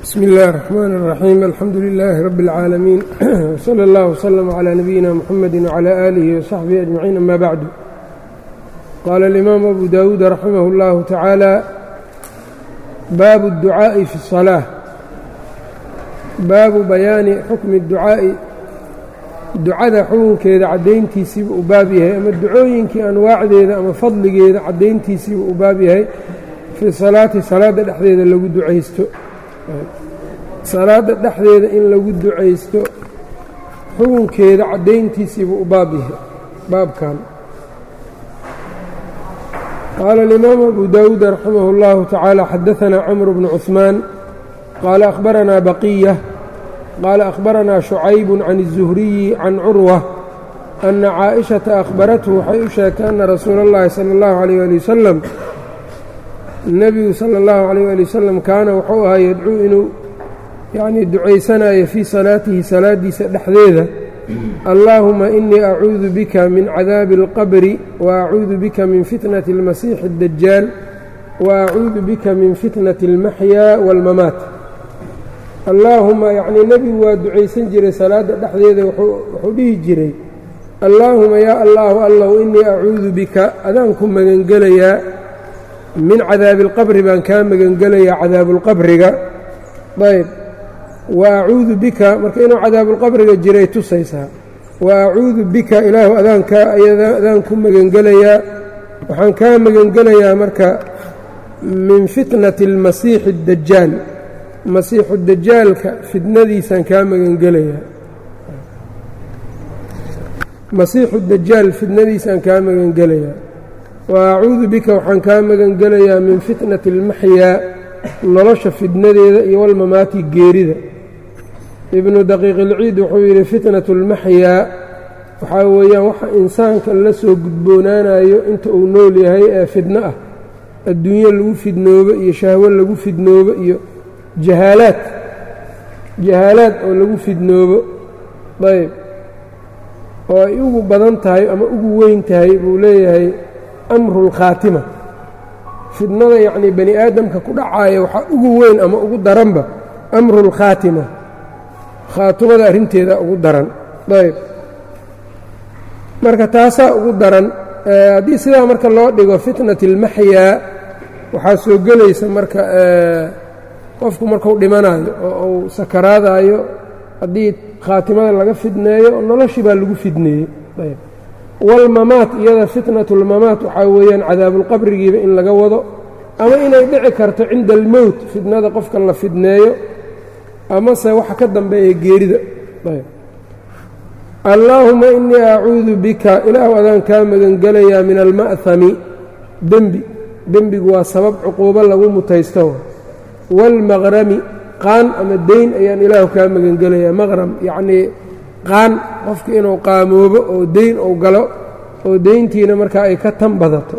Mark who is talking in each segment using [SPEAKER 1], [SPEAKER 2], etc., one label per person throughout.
[SPEAKER 1] bsm اllh الرحmn الرaxيim alxamdu لlh رb العaalمين وslى اllه وslm عlى نabiyina mxamedi وعlى آlih وصaxbihi أجمaعيin ama bعdu qala الإmam أbu dawuud raximah اllahu taعaalى baabu الducaaءi fi الصلاة baabu bayaani xukmi الducaaءi ducada xukunkeeda caddayntiisiiba u baab yahay ama ducooyinkii anwaacdeeda ama fadligeeda caddayntiisiiba u baab yahay fii salaati salaada dhexdeeda lagu ducaysto salaada dhexdeeda in lagu ducaysto xukunkeeda caddayntiisiiba u baab yahay baabkan qaala alimaamu abu dawuud raximah اllahu tacaala xadaثanaa cmr bnu cuثmaan qaala akhbaranaa baqiya qaala akhbaranaa شhucayb can الزuhriyi can curwa ana caaئiشhaةa akhbarathu waxay u sheegtay ana rasuula اllahi salى اllahu عalيyه ali wasalam nebigu salى اllahu عalيyه ali wasalam kaana wuxuu ahaa yadcuu inuu yacnii ducaysanayo fii salaatihi salaadiisa dhexdeeda allaahuma inii acuudu bika min cadaabi اlqabri wa acuudu bika min fitnati اlmasiixi اdajaal wa acuudu bika min fitnati اlmaxyaa wاlmamaat allaahuma yacnii nebigu waa ducaysan jiray salaadda dhexdeeda wuxuu dhihi jiray allaahuma yaa allaahu allow inii acuudu bika adaan ku magangelayaa min cadaabi اlqabri baan kaa magangelayaa cadaabuulqabriga ayb wa acuudu bika marka inuu cadaabuulqabriga jiray tusaysaa wa acuudu bika ilaahu adaan ku magangelayaa waxaan kaa magangelayaa marka min fitnati اlmasiixi اdajaal masiixu dajaalka fitnadiisaan kaa magangelayaa masiixu dajaal fitnadiisaan kaa magangelayaa wa acuudu bika waxaan kaa magangelayaa min fitnati اlmaxyaa nolosha fitnadeeda iyo walmamaati geerida ibnu daqiiq ilciid wuxuu yidhi fitnatu اlmaxyaa waxaa weeyaan waxa insaanka la soo gudboonaanayo inta uu nool yahay ee fidno ah adduunyo lagu fidnoobo iyo shahwo lagu fidnoobo iyo jahaalaad oo lagu fidnoobo ayb oo ay ugu badan tahay ama ugu weyn tahay buu leeyahay amru اlkhaatima fidnada yacnii bani aadamka ku dhacaaya waxaa ugu weyn ama ugu daranba amru اlkhaatima khaatimada arrinteeda ugu daran ayb marka taasaa ugu daran haddii sidaa marka loo dhigo fitnati اlmaxyaa waxaa soo gelaysa marka qofku marku dhimanayo oo uu sakaraadayo haddii khaatimada laga fidneeyo noloshii baa lagu fidneeyey ayb walmamaat iyada fitnatulmamaat waxaa weeyaan cadaabuulqabrigiiba in laga wado ama inay dhici karto cinda almowt fidnada qofka la fidneeyo amase waxa ka dambeeya geerida ayb allaahuma inii acuudu bika ilaahu adaan kaa magangelayaa min alma'hami dembigu waa sabab cuquubo lagu mutaysto waalmaqrami qaan ama deyn ayaan ilaahu kaa magangelayaa maqram yacnii qaan qofka inuu qaamoobo oo deyn uu galo oo deyntiina markaa ay ka tan badato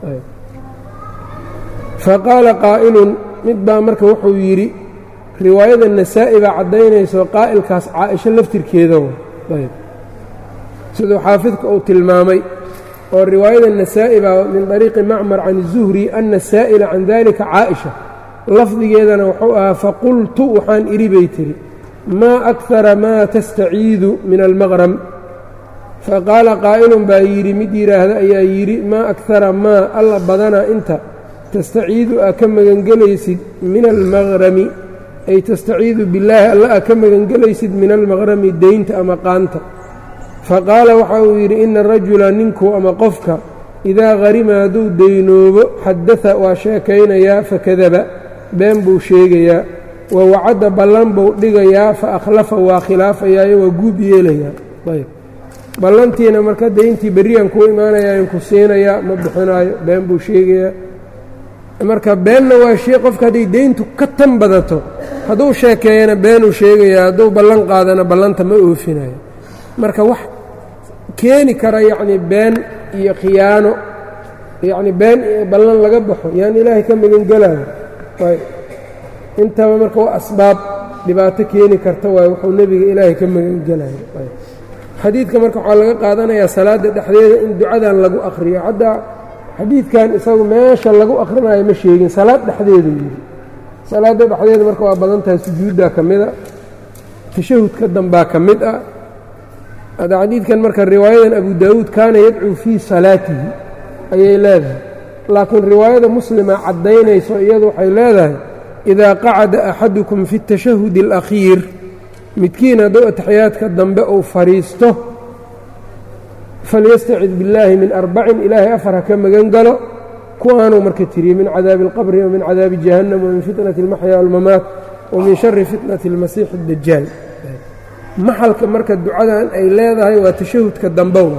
[SPEAKER 1] faqaala qaa'ilun mid baa marka wuxuu yidhi riwaayada nasaa'i baa caddaynayso qaa'ilkaas caaisho laftirkeeda ayb siduu xaafidka uu tilmaamay oo riwaayada nasaa'i baa min طariiqi macmar can الzuhri ana saa'ila can dalika caaئisha lafdigeedana wuxuu ahaa faqultu waxaan idhi bay tiri maa akara maa tastaciidu min almaqram faqaala qaa'ilun baa yidhi mid yidhaahda ayaa yidhi maa akara maa alla badanaa inta tastaciidu aa ka magangelaysid min almaqrami ay tastaciidu billaahi alla aa ka magangelaysid min almaqrami deynta ama qaanta faqaala waxa uu yidhi ina rajula ninku ama qofka idaa qarima hadduu deynoobo xadada waa sheekaynayaa fakadaba been buu sheegayaa wa wacadda ballan buu dhigayaa fa akhlafa waa khilaafayaayo waa guub yeelayaa ayb ballantiina marka deyntii berriyan kuu imaanayaa in ku siinayaa ma bixinaayo been buu sheegayaa marka beenna waa shey qofka hadday deyntu ka tan badato hadduu sheekeeyana beenuu sheegayaa hadduu ballan qaadana ballanta ma oofinayo marka wax keeni kara yacnii been iyo khiyaano yacnii been iyo ballan laga baxo yaan ilaahay ka magangelayo ayb intaba marka waa asbaab dhibaato keeni karta waayo wuxuu nebiga ilaahay ka magangelayo ayb xadiidka marka waxaa laga qaadanayaa salaadda dhexdeeda in ducadan lagu akhriyo hadda xadiidkan isagu meesha lagu akhrinayo ma sheegin salaad dhexdeedu yidhi salaadda dhexdeeda marka waa badan tahay sujuuddaa ka mida tashahudka dambaa ka mid ah hadda xadiidkan marka riwaayadan abu daawuud kaana yadcuu fii salaatihi ayay leedahay laakiin riwaayada muslima caddaynayso iyadu waxay leedahay idaa qacada axadukum fi اtashahudi اlakhiir midkiin hadduu ataxiyaadka dambe uu fadhiisto falyastacid billaahi min arbacin ilaahay afar ha ka magan galo kuwaanuu marka tiriyey min cadaabi اlqabri wa min cadaabi jahannam wa min fitnati اlmaxyaa wاlmamaat wa min shari fitnati اlmasiixi اdajaal maxalka marka ducadan ay leedahay waa tashahudka dambowa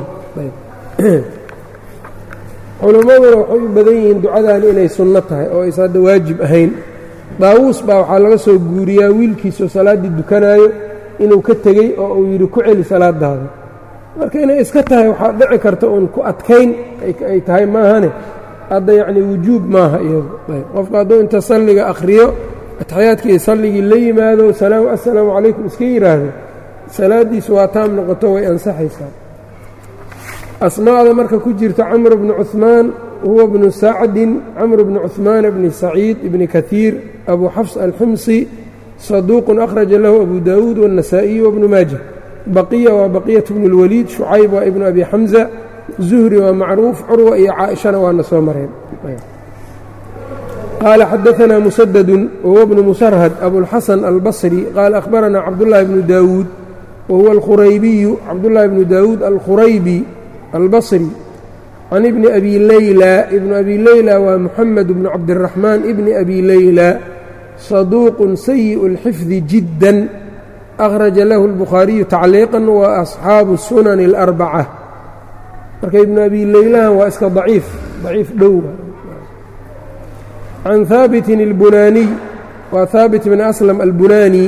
[SPEAKER 1] culimmaduna waxay u badan yihiin ducadan inay sunno tahay oo aysa hadda waajib ahayn daawuus baa waxaa laga soo guuriyaa wiilkiisoo salaaddii dukanaayo inuu ka tegey oo uu yidhi ku celi salaadaada marka inay iska tahay waxaa dhici karta uun ku adkayn ay tahay maahane hadda yacnii wujuub maaha iyadu qofka hadduu inta salliga akhriyo ataxiyaadkii iyo salligii la yimaado assalaamu calaykum iska yidhaahdo salaaddiisu waa taam noqoto way ansaxaysaa asmaada marka ku jirta camr bnu cuثmaan huwa bnu sacdin camr bnu cuثmaan bni saciid ibni kahiir abu xafs alximsi saduuqun akhraja lahu abu daawuud wالنasaa'iyu wabnu maaja baqiya waa baqiyat bnu اlwaliid shucayb waa ibnu abi xamza zuhri waa macruuf curwa iyo caaishana waana soo mareen qaala xadaثna musadadu wahuwa bnu musarhad abulxasan albصri qaala akhbarana cabdullahi bnu daawuud wahuwa alkhuraybiyu cabdullahi bnu daawuud alkhuraybi albصri can ibni abi leyla ibnu abi leyla waa muxamed bnu cabdiraxmaan ibni abi leyla saduuqun sayiءu اlxifdi jidda akhraja lahu اlbukhaariyu tacliiqan wa asxaabu sunani اlarbaca marka ibnu abi leylahan waa iska daciif dhow can haabitin اlbunaaniy waa haabit bn aslam albunaani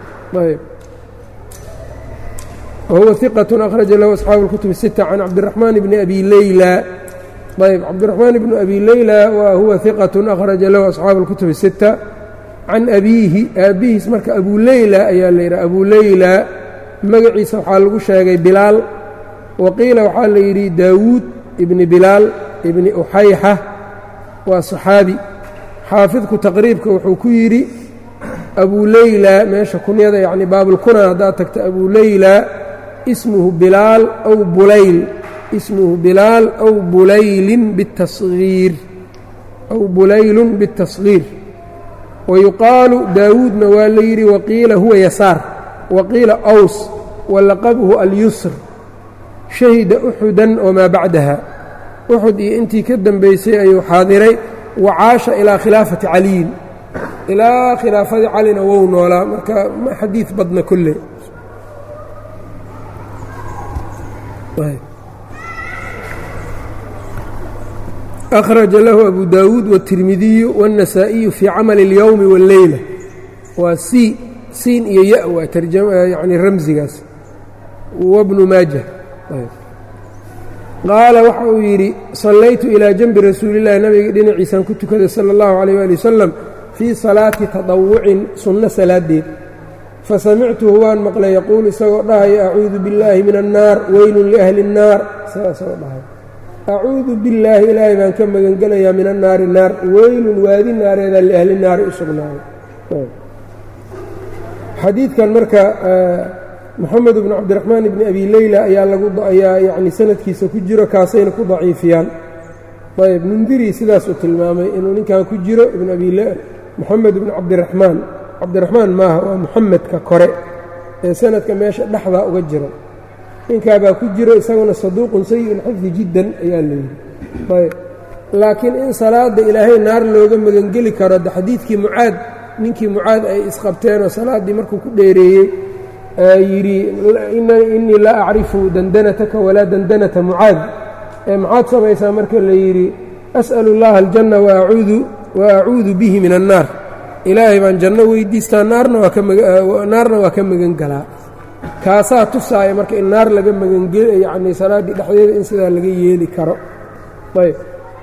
[SPEAKER 1] wahuwa ثiqaة akhraja lahu asxaabu اlkutub الsita can cabdiraxmaan bni abi leyla cabdiraxmaan bnu abi leyla wa huwa ثiqaة akhraja lahu asxaabu اlkutub الsita can abiihi aabbihiis marka abu leyla ayaa la yidhaha abu leyla magaciisa waxaa lagu sheegay bilaal wa qiila waxaa la yidhi daawuud ibni bilaal ibni uxayxa waa صaxaabi xaafidku taqriibka wuxuu ku yidhi abu leyla meesha kunyada yacni baabulkuna haddaad tagta abu leyla ismuhu bilaal aw bulayl ismuhu bilaal aw bulaylin bitasgiir aw bulaylun biالtasgiir wayuqaalu daawuudna waa la yidhi waqiila huwa yasaar waqiila aws walaqabuhu alyusr shahida uxudan wamaa bacdaha uxud iyo intii ka dambaysay ayuu xaadiray wacaasha ilaa khilaafati caliyin ilaa khilaafadii calina wou noolaa marka ma xadiid badna kolle akhraja lahu abu daawuud wالtirmidiyu wالنasaa'iyu fii camali اlyowmi wاlleyla waa siin iyo ya waa yani ramsigaas wabnu maaja qaala waxa uu yidhi sallaytu ilaa janbi rasuuli اllahi nabiga dhinaciisaan ku tukaday salى اllahu عalيyه ali wasalam fii salaati taطawucin sunno salaadeed fasamictuhu waan maqlay yaquulu isagoo dhahaya acuudu billaahi min annaar weylun liahli الnaar saasoo dhahay acuudu billaahi ilaahay baan ka magangelayaa min annaari naar weylun waadi naareedaa liahli naari u sugnaaday xadiidkan marka moxamed bnu cabdiraxmaan ibni abi leyla ayaa yani sanadkiisa ku jiro kaasayna ku daciifiyaan ayb mundiri sidaasuu tilmaamay inuu ninkan ku jiro moxamed bnu cabdiraxmaan maaha waa moxamedka kore ee sanadka meesha dhexdaa uga jiro ninkaabaa ku jiro isaguna saduuqun sayi'u lxifdi jiddan ayaa layidhi ayb laakiin in salaadda ilaahay naar looga magangeli karo de xadiidkii mucaad ninkii mucaad ay isqabteenoo salaaddii markuu ku dheereeyey yidhi innii laa acrifu dandanataka walaa dandanata mucaad maxaad samaysaa marka la yidhi as'alu اllaha aljanna wa acuudu bihi min annaar ilaahay baan janno weydiistaa naarna waa ka magan galaa kaasaa tusaaya marka in naar laga magangel yacnii salaaddii dhexdeeda in sidaa laga yeeli karo ayb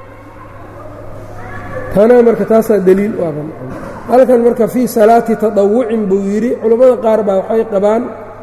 [SPEAKER 1] tanaa marka taasaa deliil u aba halkan marka fii salaati taطawucin buu yidhi culammada qaar baa waxay qabaan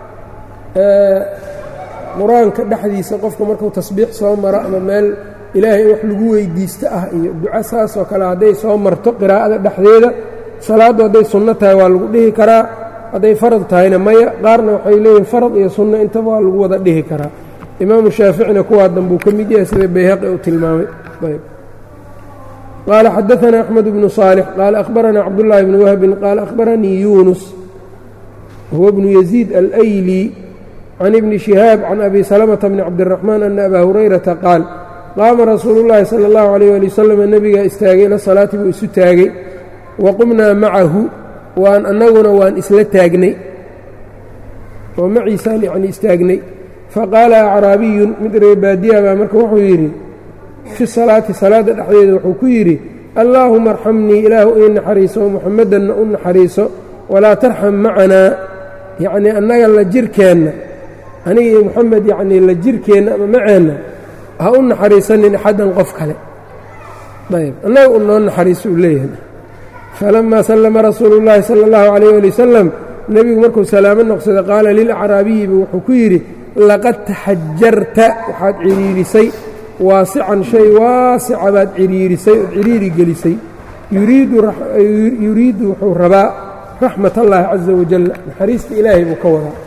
[SPEAKER 1] qur-aanka dhexdiisa qofka markuu tasbiix soo maro ama meel ilaahay in wax lagu weydiisto ah iyo duco saasoo kale hadday soo marto qiraa'ada dhexdeeda salaaddu hadday sunno tahay waa lagu dhihi karaa, hadday farad tahayna maya. qaarna waxay leeyihin farad iyo sunno intaba waa lagu wada dhihi karaa. imaamu shaaficina kuwaa danbuu ka mid yahay sida bayhaqi uu tilmaamay. qaala xadaثna أxmed bnu صaalح qaala akhbarana cabdالlahi bni wahbin qaala akhbaranii yunus huwa bnu yaziid alayli can ibni shihaab can abi salamةa bni cabdالraxmaan ana abaa hurayrata qaal qaama rasuulu اllahi salى اllahu عalيyه ali wasalam nebigaa istaagay ila salaati buu isu taagay wa qumnaa macahu annaguna waan isla taagnay oo maciisaan yacni istaagnay. faqaala acraabiyun mid reebaadiya baa marka wuxuu yidhi fi salaati salaadda dhexdeeda wuxuu ku yidhi allaahuma arxamnii ilaahu ii naxariiso muxamadanna u naxariiso walaa tarxam macanaa yacnii annaga la jirkeenna aniga iyo muxamed yacnii la jirkeenna ama maceenna ha u naxariisanin axaddan qof kale. ayb annaga u noo naxariiso uu leeyahay. falamaa sallama rasuulu llaahi sala allahu calayh ali wasalam nebigu markuu salaamo noqsaday qaala lilacraabiyiba wuxuu ku yidhi laqad taxajarta waxaad cidhiirisay waasican shay waasica baad cidhiirisay ood cidhiiri gelisay. yuriidu wuxuu rabaa raxmat allaahi caza wajal naxariista ilaahay buu ka wadaa.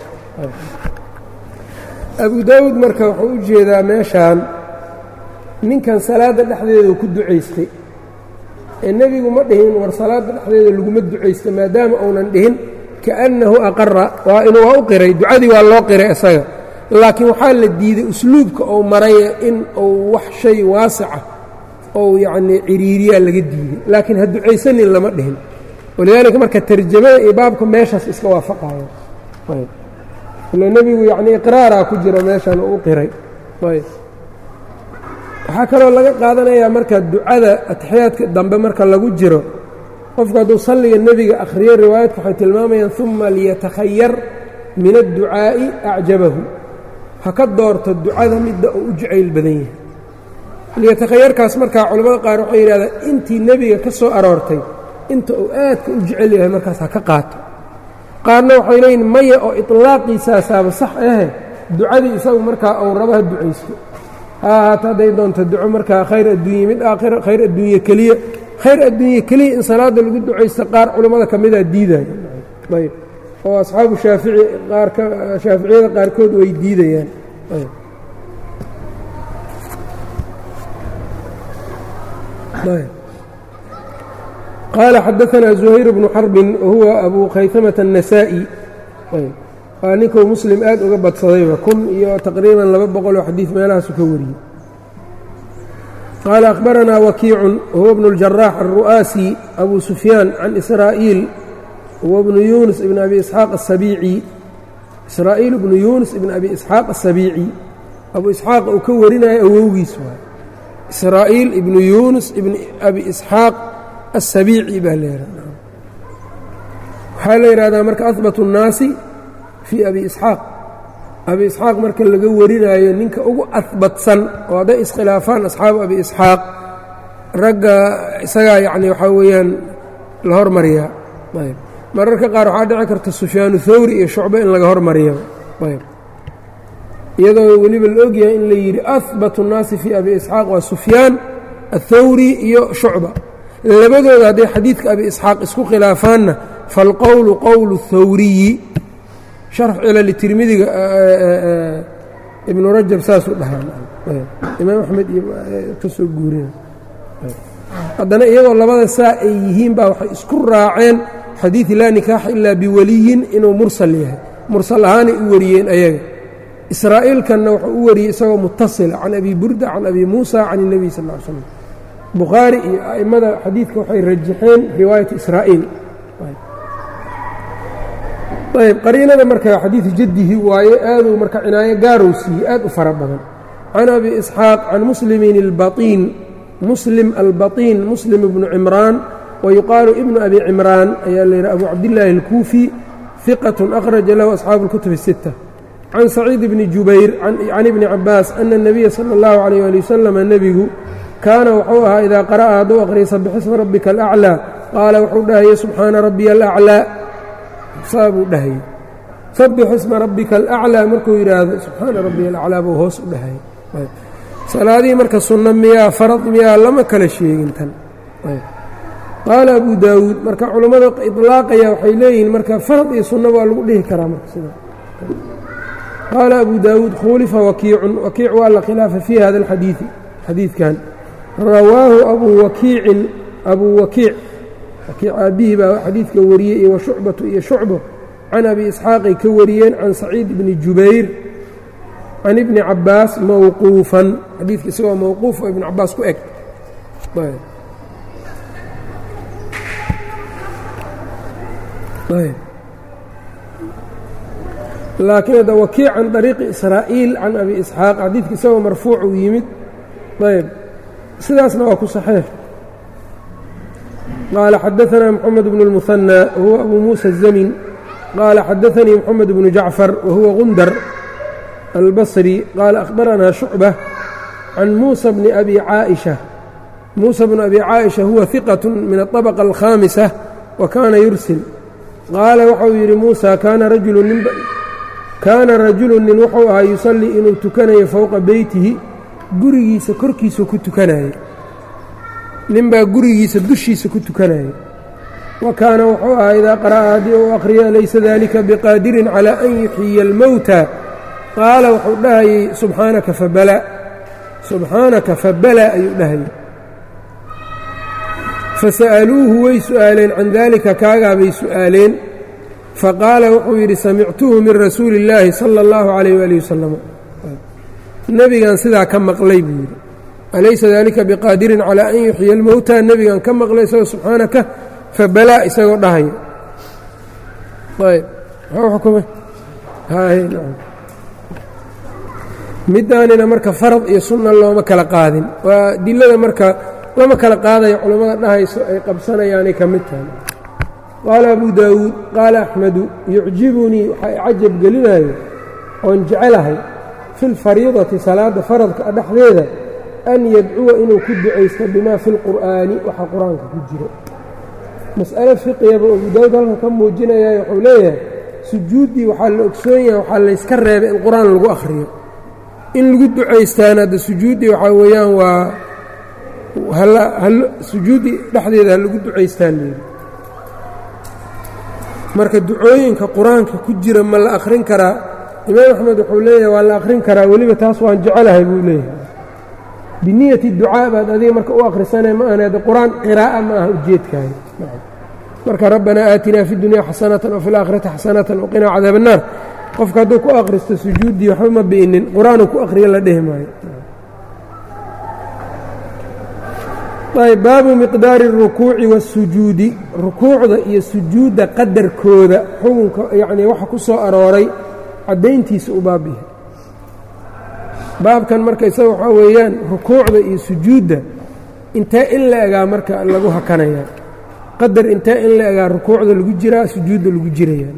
[SPEAKER 1] abu daawuud marka wuxuu u jeedaa meeshaan ninkan salaadda dhexdeeda ku ducaystay ee nebigu ma dhihin war salaadda dhexdeeda laguma ducaysta maadaama uunan dhihin kaأnnahu aqara waa inuu waa u qiray ducadii waa loo qiray isaga, laakiin waxaa la diiday usluubka ou maraya in uu wax shay waasica ou yacnii ciriiriyaa laga diiday, laakiin ha ducaysanin lama dhihin. walidaalika marka tarjamada iyo baabka meeshaas iska waafaqayo. ila nebigu yacnii iqraaraa ku jiro meeshan uu u qiray. waxaa kaloo laga qaadanayaa marka ducada atixiyaadka dambe marka lagu jiro qofku hadduu salliga nebiga akhriyo riwaayadka waxay tilmaamayaan uma liyatakhayar min adducaa'i acjabahu, ha ka doorto ducada midda uu u jacayl badan yahay. liyatakhayarkaas markaa culamada qaar waxay yidhahdaan intii nebiga ka soo aroortay inta uu aadka u jecel yahay markaas ha ka qaato. qaarna waxay leeyihin maya oo iطlaaqiisaasaaba sax ahe ducadii isagu markaa uu rabo ha ducaysto, ha ahaata hadday doonto duco markaa khayr adduunye mid aakhira khayr adduunye keliya. khayr adduunye keliya in salaadda lagu ducaysto qaar culammada ka midaa diidaya. ayb oo asxaabu shaafici shaaficiyada qaarkood way diidayaan. qaala xadaثna زuhayr bnu xarbin wahuwa abu khaytamata النasaaئي waa ninkuu muslim aad uga badsadayba iyo taqriiban 200 oo xadiid meelahaasu ka wariyey. qaala akhbaranaa wakiicun wahuwa bnu اljaraax الru'aasi abu sufyaan can israa'iil huwa bnu yuunus ibn abi isxaaq aلsabiici israa'iil bnu yuunus ibn abi isxaaq aلsabiici abu isxaaq uu ka warinayo awowgiis waay israa'iil ibnu yuunus ibn abi isxaaq aلsabiici baa la yihahdaa. waxaa la yidhahdaa marka ahbatu الnaasi fii abi isxaaq. abi isxaaq marka laga warinaayo ninka ugu ahbatsan oo hadday iskhilaafaan asxaabu abi isxaaq ragga isagaa yacni waxaa weeyaan la hormariyaa. ayb mararka qaar waxaa dhici karta sufyaanu thawri iyo shucbe in laga hormariyo. ayb iyadoo weliba la ogyahay in la yidhi ahbatu الnaasi fii abi isxaaq waa sufyaan aلthawri iyo shucba. labadooda hadday xadiidka abi isxaaq isku khilaafaanna falqowlu qowlu الthawriyi. sharx cilali tirmidiga ibnu rajab saasuu dhahaa imaam axmed iyo ka soo guurina. haddana iyagoo labada saa ay yihiin baa waxay isku raaceen xadiidi laa nikaaxa ilaa biwaliyin inuu mursal yahay, mursal ahaanay u wariyeen ayaga. israa'iilkanna wuxuu u wariyey isagoo mutasila can abi burda can abi muusa can الnebiy sal ll ly slam. bukhaari iyo a'immada xadiidka waxay rajaxeen riwaayat israa'iil. ayb qariinada marka xadiidi jaddihi waaye aaduu marka cinaayo gaarow siiyey aad u fara badan. can abi isxaaq can muslimin albaطiin muslim albaطiin muslim ibnu cimraan wayuqaalu ibnu abi cimraan ayaa la yidhaha abu cabdillaahi alkuufi hiqat akhraja lahu asxaabu اlkutub الsitta. can saciid bni jubayr can ibni cabaas ana الnabiya salى اllahu عalayh ali wasalam nebigu kaana wuxuu ahaa idaa qara'a hadduu aqriya sabixisma rabbika alأclىa qaala wuxuu dhahaya subxaana rabbiya alأclىa saa buu dhahayey. sabix isma rabbika alأclىa markuu yidhaahdo subxaana rabbiya alأclىa buu hoos u dhahayay. salaadihii marka sunno miyaa farad miyaa lama kala sheegin tan. qaala abu daawuud marka culammada iطlaaqaya waxay leeyihiin marka farad iyo sunna waa lagu dhihi karaa marka sida qaala abu daawuud khulifa wakiicun wakiic waa la khilaafa fii hada alxadiidi xadiidkan rawaahu abuu wakiic aabbihi baa xadiidka wariyey iyo washucbatu iyo shucbo can abi isxaaqay ka wariyeen can saciid bni jubayr can ibni cabaas mawquufan xadiidka isagoo mawquuf oo ibni cabaas ku eg laakiin hadda wakiic can طariiqi israa'iil can abi isxaaq xadiidka isagoo marfuuc uu yimid ayb sidaasna waa ku saxiix qaala xadaثna mxamed bn الmuثanى wahuwa abu muuسى الزmin qaala xadaثanii mxamed bnu jacfar wahuwa gundar albصrي qaala أkhbaranaa shucbة can muuسى bni abi caaئiشha muuسى bnu abi caaئiشha huwa ثiqaة min الطabقة الkhاamiسة wa kaana yursil qaala waxau yidhi muuسى kaana rajulu nin wuxuu ahaa yusallii inuu tukanayo fowqa beytihi gurigiisa korkiisa ku tukanayay ninbaa gurigiisa dushiisa ku tukanayay wa kaana wuxuu ahaa idaa qara'a haddii uu akhriya laysa dalika biqaadirin calaa an yuxyiya almowta qaala wuxuu dhahayey subxaanaka fabala ayuu dhahayey fasa'aluuhu way su'aaleen can daalika kaagaabay su'aaleen faqaala wuxuu yidhi samictuhu min rasuuli اllaahi salى اllahu عalayh wali wasalam nebigan sidaa ka maqlay buu yidhi alaysa dalika biqaadirin calىa an yuxyiya almowta nebigan ka maqlay isagoo subxaanaka fabalaa isagoo dhahaya ayb muxuu xukumay midaanina marka farad iyo sunna looma kala qaadin waa dilada marka lama kala qaadayo culammada dhahayso ay qabsanayaanay ka mid tahay qaala abu daawuud qaala axmedu yucjibunii waxaa icajab gelinayo oon jecelahay fi lfariidati salaadda faradka dhexdeeda an yadcuwa inuu ku ducaysto bimaa fi lqur'aani waxa qur-aanka ku jiro mas'alo fiqiyaba abu daawuud halka ka muujinayaa wuxuu leeyahay sujuuddii waxaa la ogsoon yahay waxaa layska reebay in qur-aan lagu akhriyo in lagu ducaystaana hadda sujuuddii waxaa weeyaan waa sujuuddii dhexdeeda ha lagu ducaystaan leeyi marka ducooyinka qur-aanka ku jira ma la akhrin karaa imaam axmed wuxuu leeyahay waa la akhrin karaa weliba taas waan jecelahay buu leeyahay biniyati ducaa baad adiga marka u akhrisanay ma ahna de qur-aan qiraa'a ma aha ujeedkaayo marka rabbanaa aatinaa fi dunya xasanatan wa fi laakhirati xasanatan waqinaa cadaab annaar qofka hadduu ku akhristo sujuuddii waxba ma bi'inin qur-aanuu ku akhriyo la dhehi maayo ayb baabu miqdaari اrukuuci waاsujuudi rukuucda iyo sujuudda qadarkooda xukunka yacnii waxa ku soo arooray caddayntiisa u baabiya baabkan marka isaga waxaa weeyaan rukuucda iyo sujuudda intee in la egaa marka lagu hakanayaa qadar intee in la egaa rukuucda lagu jiraa sujuudda lagu jiraya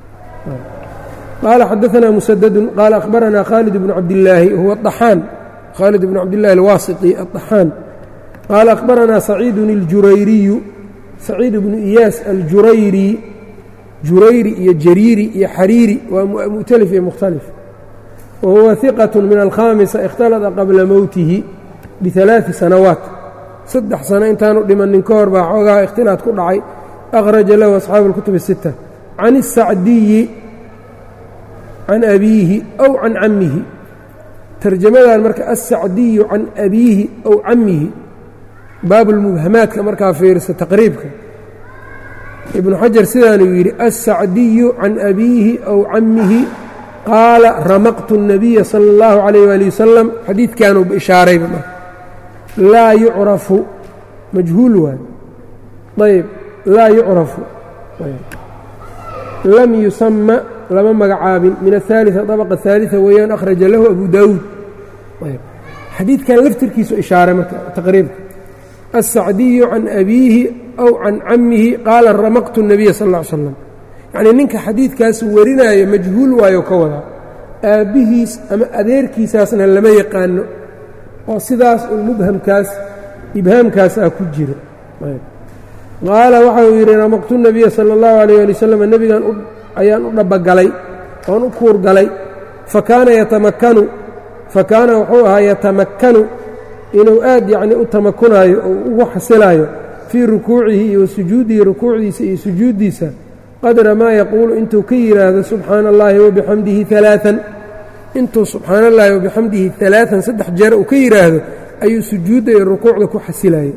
[SPEAKER 1] qaala xadaثna musadadu qaala akhbaranaa khaalid bnu cabdillaahi huwa aطaxaan khaalid bnu cabdillahi alwaasiti aلطaxaan qaala akhbaranaa saciidun اljurayriyu saciid bnu iyaas aljurayri jurayri iyo jariiri iyo xariiri waa mu'talif iyo mukhtalif wa huwa hiqaة min alkhaamisa ikhtalada qabla mowtihi biثalaaثi sanawaat 3 sano intaanu dhimannin ka hor baa xoogaha ikhtilaad ku dhacay akhraja lahu asxaabu اlkutub الsita can الsacdiyi can abiihi aw can cammihi tarjamadan marka asacdiyu can abiihi aw cammihi baabulmubhamaadka markaa fiirisa taqriibka ibnu xajar sidaanuu yidhi asacdiyu can abiihi aw cammihi qaala ramaqtu الnabiya salى اllahu عalayh wali wasalam xadiidkaanuu ishaarayba marka laa yucrafu majhuul waay ayb laa yucrafu lam yusama lama magacaabin min aلثaaliثa طabqa ثaaliثa weeyaan akhraja lahu abu daawuud xadiidkan laftirkiisu ishaaray marka taqriibka الsacdiyu can abiihi aw can cammihi qaala ramaqtu الnabiya sal اه ly slam yacnii ninka xadiidkaas warinaayo majhuul waayo ka wadaa aabbihiis ama adeerkiisaasna lama yaqaano oo sidaas uu mubhamkaas ibhaamkaasaa ku jiro qaala waxa uu yidhi ramaqtu الnabiya salى اllahu عalيyه ali wasalam nebigan ayaan u dhabagalay oon u kuurgalay fakaana wuxuu ahaa yatamakkanu inuu aad yacni u tamakunaayo oo ugu xasilaayo fii rukuucihi iyo sujuudihi rukuucdiisa iyo sujuuddiisa qadra maa yaquulu intuu ka yidhaahdo subxaana اllahi wabixamdihi ثaلaaثan intuu subxaana اllahi wabixamdihi ثaلaaثan 3 jeer uu ka yidhaahdo ayuu sujuudda iyo rukuucda ku xasilayay.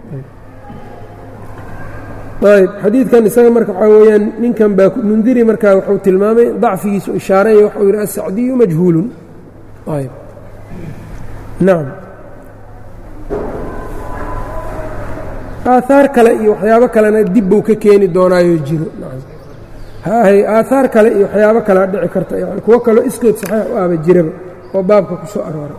[SPEAKER 1] ayb xadiidkan isaga marka waxaa weeyaan ninkan baa mundiri markaa wuxuu tilmaamay dacfigiisu ishaareeya waxuu yidhi asacdiyu majhuulun. ayb nacam aahaar kale iyo waxyaabo kalena dib buu ka keeni doonaayo jiro. haahay aahaar kale iyo waxyaabo kalea dhici karta yani kuwo kaloo iskood saxiix u ahba jiraba oo baabka ku soo arooray.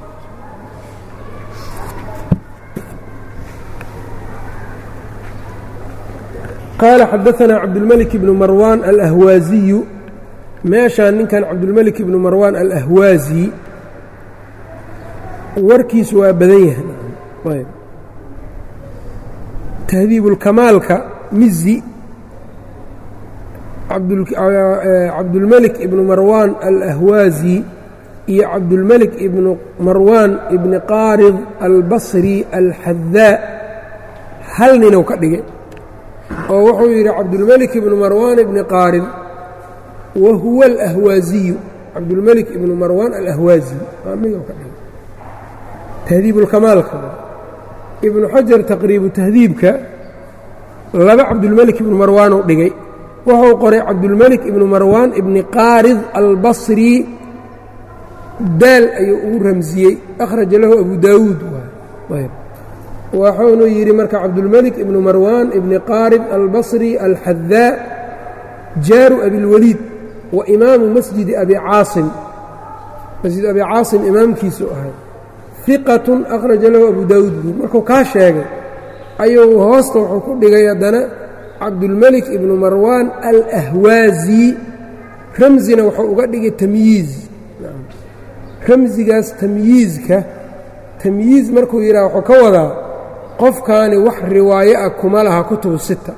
[SPEAKER 1] qaala xadaثanaa cabdulmelik ibnu marwaan alahwaasiyu meeshaan ninkan cabdulmelik ibnu marwaan alahwaasi warkiisu waa badan yahay. tahdiibulkamaalka mizi cabdulmelik ibnu marwaan alahwaasi iyo cabdulmelik ibnu marwaan ibni qaarid albasri alxadaa hal ninuu ka dhigay oo wuxuu yidhi cabdulmelik ibnu marwaan ibni qaarid wa huwa alahwaasiyu cabdulmelik ibnu marwaan alahwaasi waa miduu ka dhigay tahdiibulkamaalka. ibnu xajar taqriibu tahdiibka laba cabdulmelik ibnu marwaan uu dhigay wuxuu qoray cabdulmelik ibnu marwaan ibni qaarid albasri daal ayuu ugu ramsiyey akhraja lahu abu daawuud waxuunu yidhi marka cabdulmelik ibnu marwaan ibni qaarid albasri alxadaa jaaru abilwaliid wa imaamu masjidi abi caasim masjid abi caasim imaamkiisu ahay iqatun akhraja lahu abu daawuud buur markuu kaa sheegay ayuu hoosta wuxuu ku dhigay haddana cabdulmelik ibnu marwaan alahwaasi ramsina wuxuu uga dhigay tamyiiz. ramsigaas tamyiiz markuu yidhaha wuxuu ka wadaa qofkaani wax riwaayo ah kuma laha kutubu sita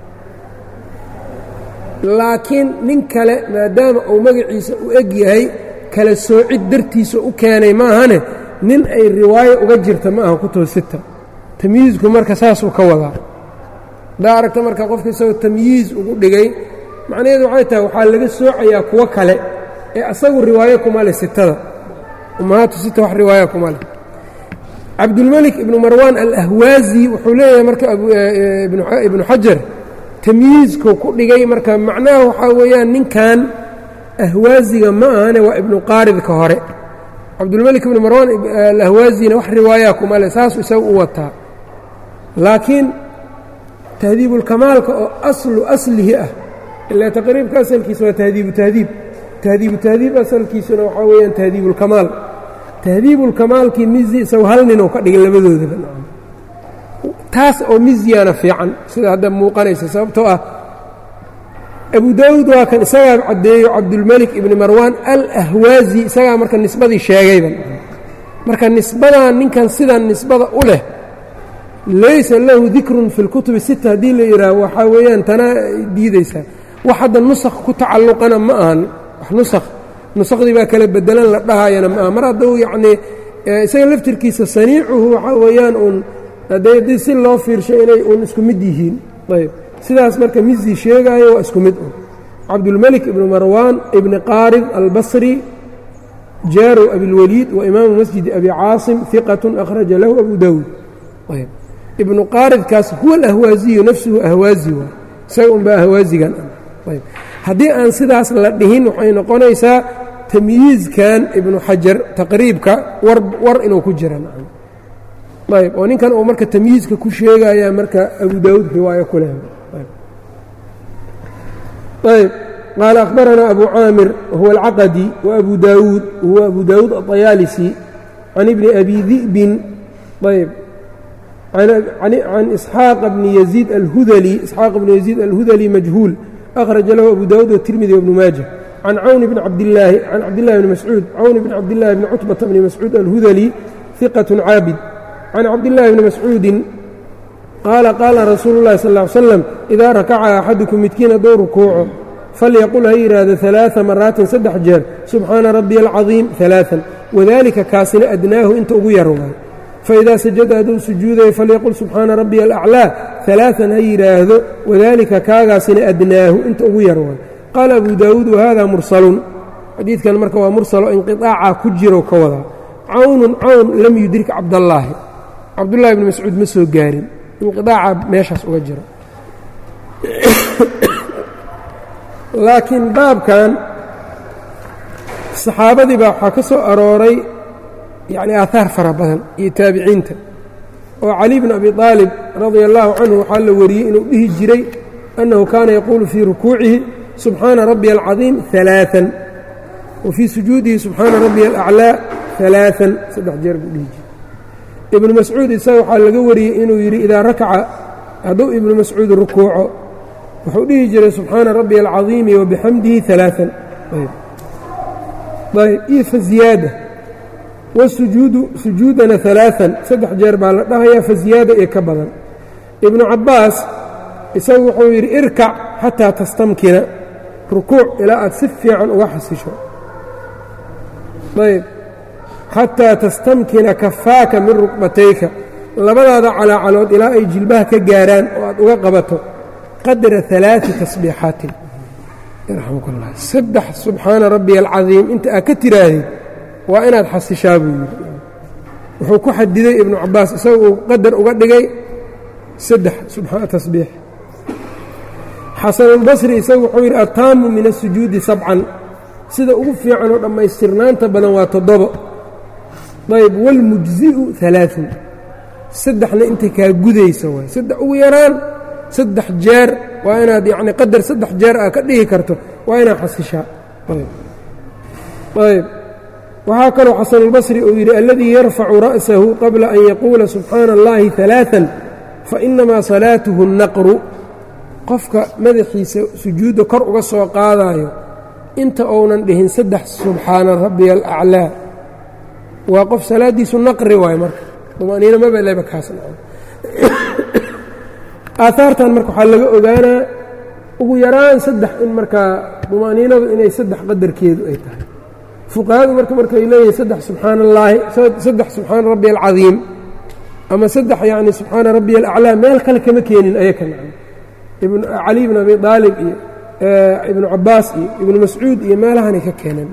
[SPEAKER 1] laakiin nin kale maadaama uu magaciisa u eg yahay kala soocid dartiisa u keenay maahane nin ay riwaayo uga jirta ma aha kutubu sita. tamyiizku marka saasuu ka wadaa haddaa aragta marka qofka isagoo tamyiiz ugu dhigay macnaheedu waxay tahay waxaa laga soocayaa kuwo kale ee asagu riwaayo kuma leh sitada ummahaatu sita wax riwaaya kuma leh. cabdulmelik ibnu marwaan alahwaasi wuxuu leeyahay marka ibnu xajar tamyiizku ku dhigay marka macnaha waxaa weeyaan ninkan ahwaasiga ma ahane waa ibnu qaaridka hore cabdulmelik ibnu marwaan alahwaasina wax riwaayaa kuma leh saasuu isaga u wataa laakiin tahdiibulkamaalka oo aslu aslihi ah ilaa taqriibka asalkiisa waa tahdiibu asalkiisuna waxaa weeyaan tahdiibulkamaal. tahdiibulkamaalkii mizi isagu hal ninuu ka dhigay labadoodaba taas oo miziyaana fiican sida hadda muuqanaysa sababtoo ah abu daawuud waa kan isagaa caddeeyo cabdulmelik ibni marwaan alahwaasi isagaa marka nisbadii sheegayba marka nisbadan ninkan sidan nisbada u leh laysa lahu dikrun fi lkutubi sita haddii la yidhaaho waxaa weeyaan tanaa diidaysaa wax hadda nusakh ku tacalluqana ma ahan wax nusakhdii baa kala bedelan la dhahayana ma aha mar hadduu yacnii isaga laftirkiisa saniicuhu waxaa weeyaan uun haddii si loo fiirsho inay uun isku mid yihiin ayb sidaas marka mizi sheegaayo waa isku mid un cabdulmelik ibnu marwaan ibni qaarid albasri jaaru abilwaliid wa imaamu masjidi abi caasim iqatun akhraja lahu abu daawuud ayb ibnu qaaridkaas huwa alahwaasiyu nafsuhu ahwaasi waa isaga unbaa ahwaasigan ayb haddii aan sidaas la dhihin waxay noqonaysaa tamyiizkan ibnu xajar taqriibka war inuu ku jira ayb oo ninkan uu marka tamyiizka ku sheegayaa marka abu daawuud riwaayo ku leh ayb qaala akhbaranaa abu caamir wahuwa alcaqadi waabu daawuud huwa abu daawuud aطayaalisi can ibni abi di'bin ayb can isxaaq bni yaziid alhudali majhuul akhraja lahu abu daawuud watirmidi wabnu maaja can cawn bni cabdillaahi can cabdillahi bni mascuud cawn bni cabdillahi bni cutbata bni mascuud alhudali hiqatun caabid can cabdillaahi bni mascuudin qaala qaala rasuulu llahi sal ll ly slam idaa rakaca axadukum midkiin hadduu rukuuco falyaqul ha yidhaahdo 3 maraatin 3 jeer subxaana rabbiya alcadiim 3 wadaalika kaasina adnaahu inta ugu yar waay faidaa sajada hadduu sujuudayo falyaqul subxaana rabbiya alaclaa ثaلaaثan ha yidhaahdo wadalika kaagaasina adnaahu inta ugu yar waay qaala abu daawuud wahada mursalun xadiidkan marka waa mursalo inqiطaaca ku jiro ka wadaa cawnun cawn lam yudrik cabdallaahi cabdullahi bni mascuud ma soo gaarin inqiطaaca meeshaas uga jiro laakiin baabkan saxaabadii baa waxaa ka soo arooray yacni aahaar fara badan iyo taabiciinta oo cali bn abi aalib radia allaahu canhu waxaa la wariyey inuu dhihi jiray annahu kaana yaquulu fii rukuucihi subxaana rabbiya alcadiim ثaلaaثan wa fii sujuudihi subxaana rabbiya alaclaa ثaلaaثan 3 jeer buu dhihi jiray ibnu mascuud isaga waxaa laga wariyey inuu yidhi idaa rakaca hadduu ibnu mascuud rukuuco wuxuu dhihi jiray subxaana rabbiya alcadiimi wabixamdihi ثaلaaثan ayb iyo faziyaada wasujuudu sujuudana ثaلaaثan 3 jeer baa la dhahayaa faziyaada iyo ka badan ibnu cabbaas isagu wuxuu yidhi irkac xataa tastamkina rukuuc ilaa aad si fiican uga xasisho ayb xataa tastamkina kafaaka min rukbatayka labadaada calaacalood ilaa ay jilbaha ka gaaraan oo aad uga qabato qadra 3 tasbiixaatin yarxamuka allah 3 subxaana rabbiya alcadiim inta aad ka tiraahdid waa inaad xasishaa buu yidhi wuxuu ku xadiday ibnu cabbaas isaga uu qadar uga dhigay 3 tasbiix xasanulbasri isagu wuxuu yidhi attaamu min asujuudi 7 sida ugu fiican oo dhammaystirnaanta badan waa 7 ayb wاlmujzi'u 3 3na intay kaa gudaysa waay 3 ugu yaraan 3 jeer waa inaad yacni qadar 3 jeer aa ka dhihi karto waa inaad xasishaa ayb waxaa kaloo xasanulbasri uu yidhi aladii yarfacu ra'sahu qabla an yaquula subxaana اllahi 3 fainamaa salaatuhu الnaqru qofka madaxiisa sujuudda kor uga soo qaadaayo inta uunan dhihin 3 subxaana rabbiya alaclaa waa qof salaaddiisu naqri waayo marka dumaniino maba leba kaasna aahaartan marka waxaa laga ogaanaa ugu yaraan 3 in markaa dumaniinadu inay 3 qadarkeedu ay tahay fuqahadu markay leeyihin 3 subxaana allaahi 3 subxaana rabbiya alcadiim ama 3 yacni subxaana rabbiya alaclaa meel kale kama keenin ayaka cali bn abi aalib iyo ibnu cabbaas iyo ibnu mascuud iyo meelahanay ka keeneen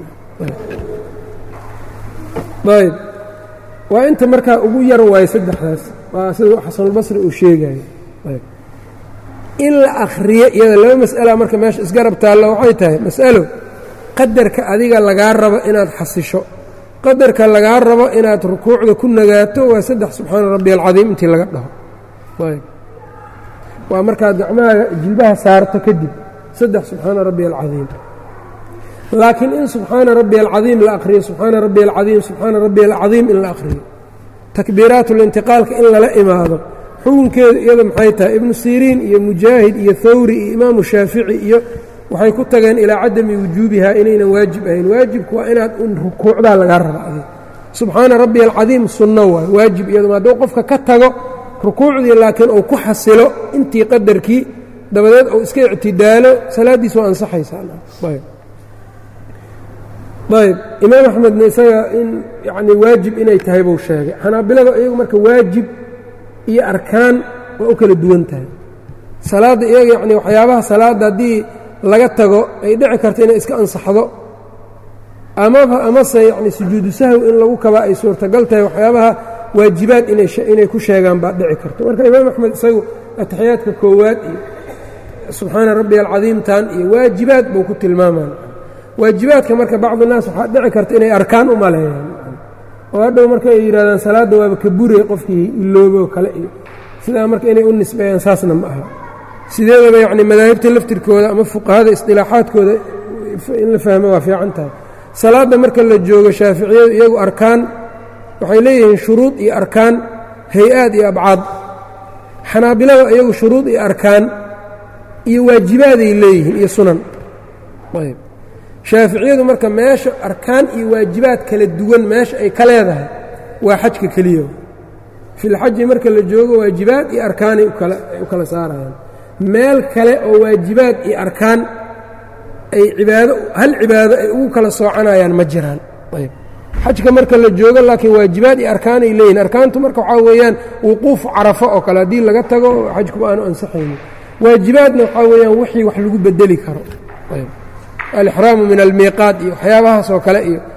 [SPEAKER 1] ayb waa inta markaa ugu yar waayo 3daas waa sida xasanulbasri uu sheegayo ayb in la akhriyo iyada laba mas'ala marka meesha isgarab taalla waxay tahay mas'alo qadarka adiga lagaa rabo inaad xasisho qadarka lagaa rabo inaad rukuucda ku nagaato waa 3 subxaana rabbiya alcadiim intii laga dhaho ayb waa markaad gacmaha jilbaha saarto kadib 3 subxaana rabbiya alcadiim laakiin in subxaana rabbiya alcadiim la akhriyo subxaana rabbiya alcadiim subxaana rabbiya alcadiim in la akhriyo takbiiraatulintiqaalka in lala imaado xukunkeedu iyada maxay tahay ibnu siriin iyo mujaahid iyo hawri iyo imaamu shaafici iyo waxay ku tageen ilaa cadami wujuubihaa inaynan waajib ahayn waajibku waa inaad un rukuucdaa lagaa raba adig subxaana rabbiya alcadiim sunno waay waajib iyadu hadduu qofka ka tago rukuucdii laakiin uu ku xasilo intii qadarkii dabadeed uu iska ictidaalo salaaddiis waa ansaxaysaa ayb imaam axmedna isaga in yacni waajib inay tahay buu sheegay xanaabilada iyagu marka waajib iyo arkaan waa u kala duwan tahay salaadda iyaga yacni waxyaabaha salaadda haddii laga tago ay dhici karto inay iska ansaxdo amase yacni sujuudu sahw in lagu kabaa ay suurtagal tahay waxyaabaha waajibaad inay ku sheegaan baa dhici karto marka imaam axmed isagu ataxiyaadka koowaad iyo subxaana rabbiya alcadiimtan iyo waajibaad buu ku tilmaamaan waajibaadka marka bacdu naas waxaa dhici karta inay arkaan u maleeyaan oo hadhow marka ay yidhahdaan salaadda waaba ka bure qofkii iloobo kale iyo sidaa marka inay u nisbeeyaan saasna ma aha sideedaba yacni madaahibta laftirkooda ama fuqahada isdilaaxaadkooda in la fahmo waa fiican tahay salaadda marka la joogo shaaficiyadu iyagu arkaan waxay leeyihiin shuruud iyo arkaan hay-aad iyo abcaad xanaabilada iyagu shuruud iyo arkaan iyo waajibaaday leeyihiin iyo sunan ayb shaaficiyadu marka meesha arkaan iyo waajibaad kala duwan meesha ay ka leedahay waa xajka keliya filxaji marka la joogo waajibaad iyo arkaanay u kala saarayaan meel kale oo waajibaad iyo arkaan ay hal cibaado ay ugu kala soocanayaan ma jiraan ayb xajka marka la joogo laakiin waajibaad iyo arkaan ay leeyihin arkaantu marka waxaa weeyaan wuquuf carafo oo kale haddii laga tago xajku aanu ansaxaynin waajibaadna waxaa weeyaan wixii wax lagu bedeli karo alixraamu min almiiqaat iyo waxyaabahaas oo kale iyo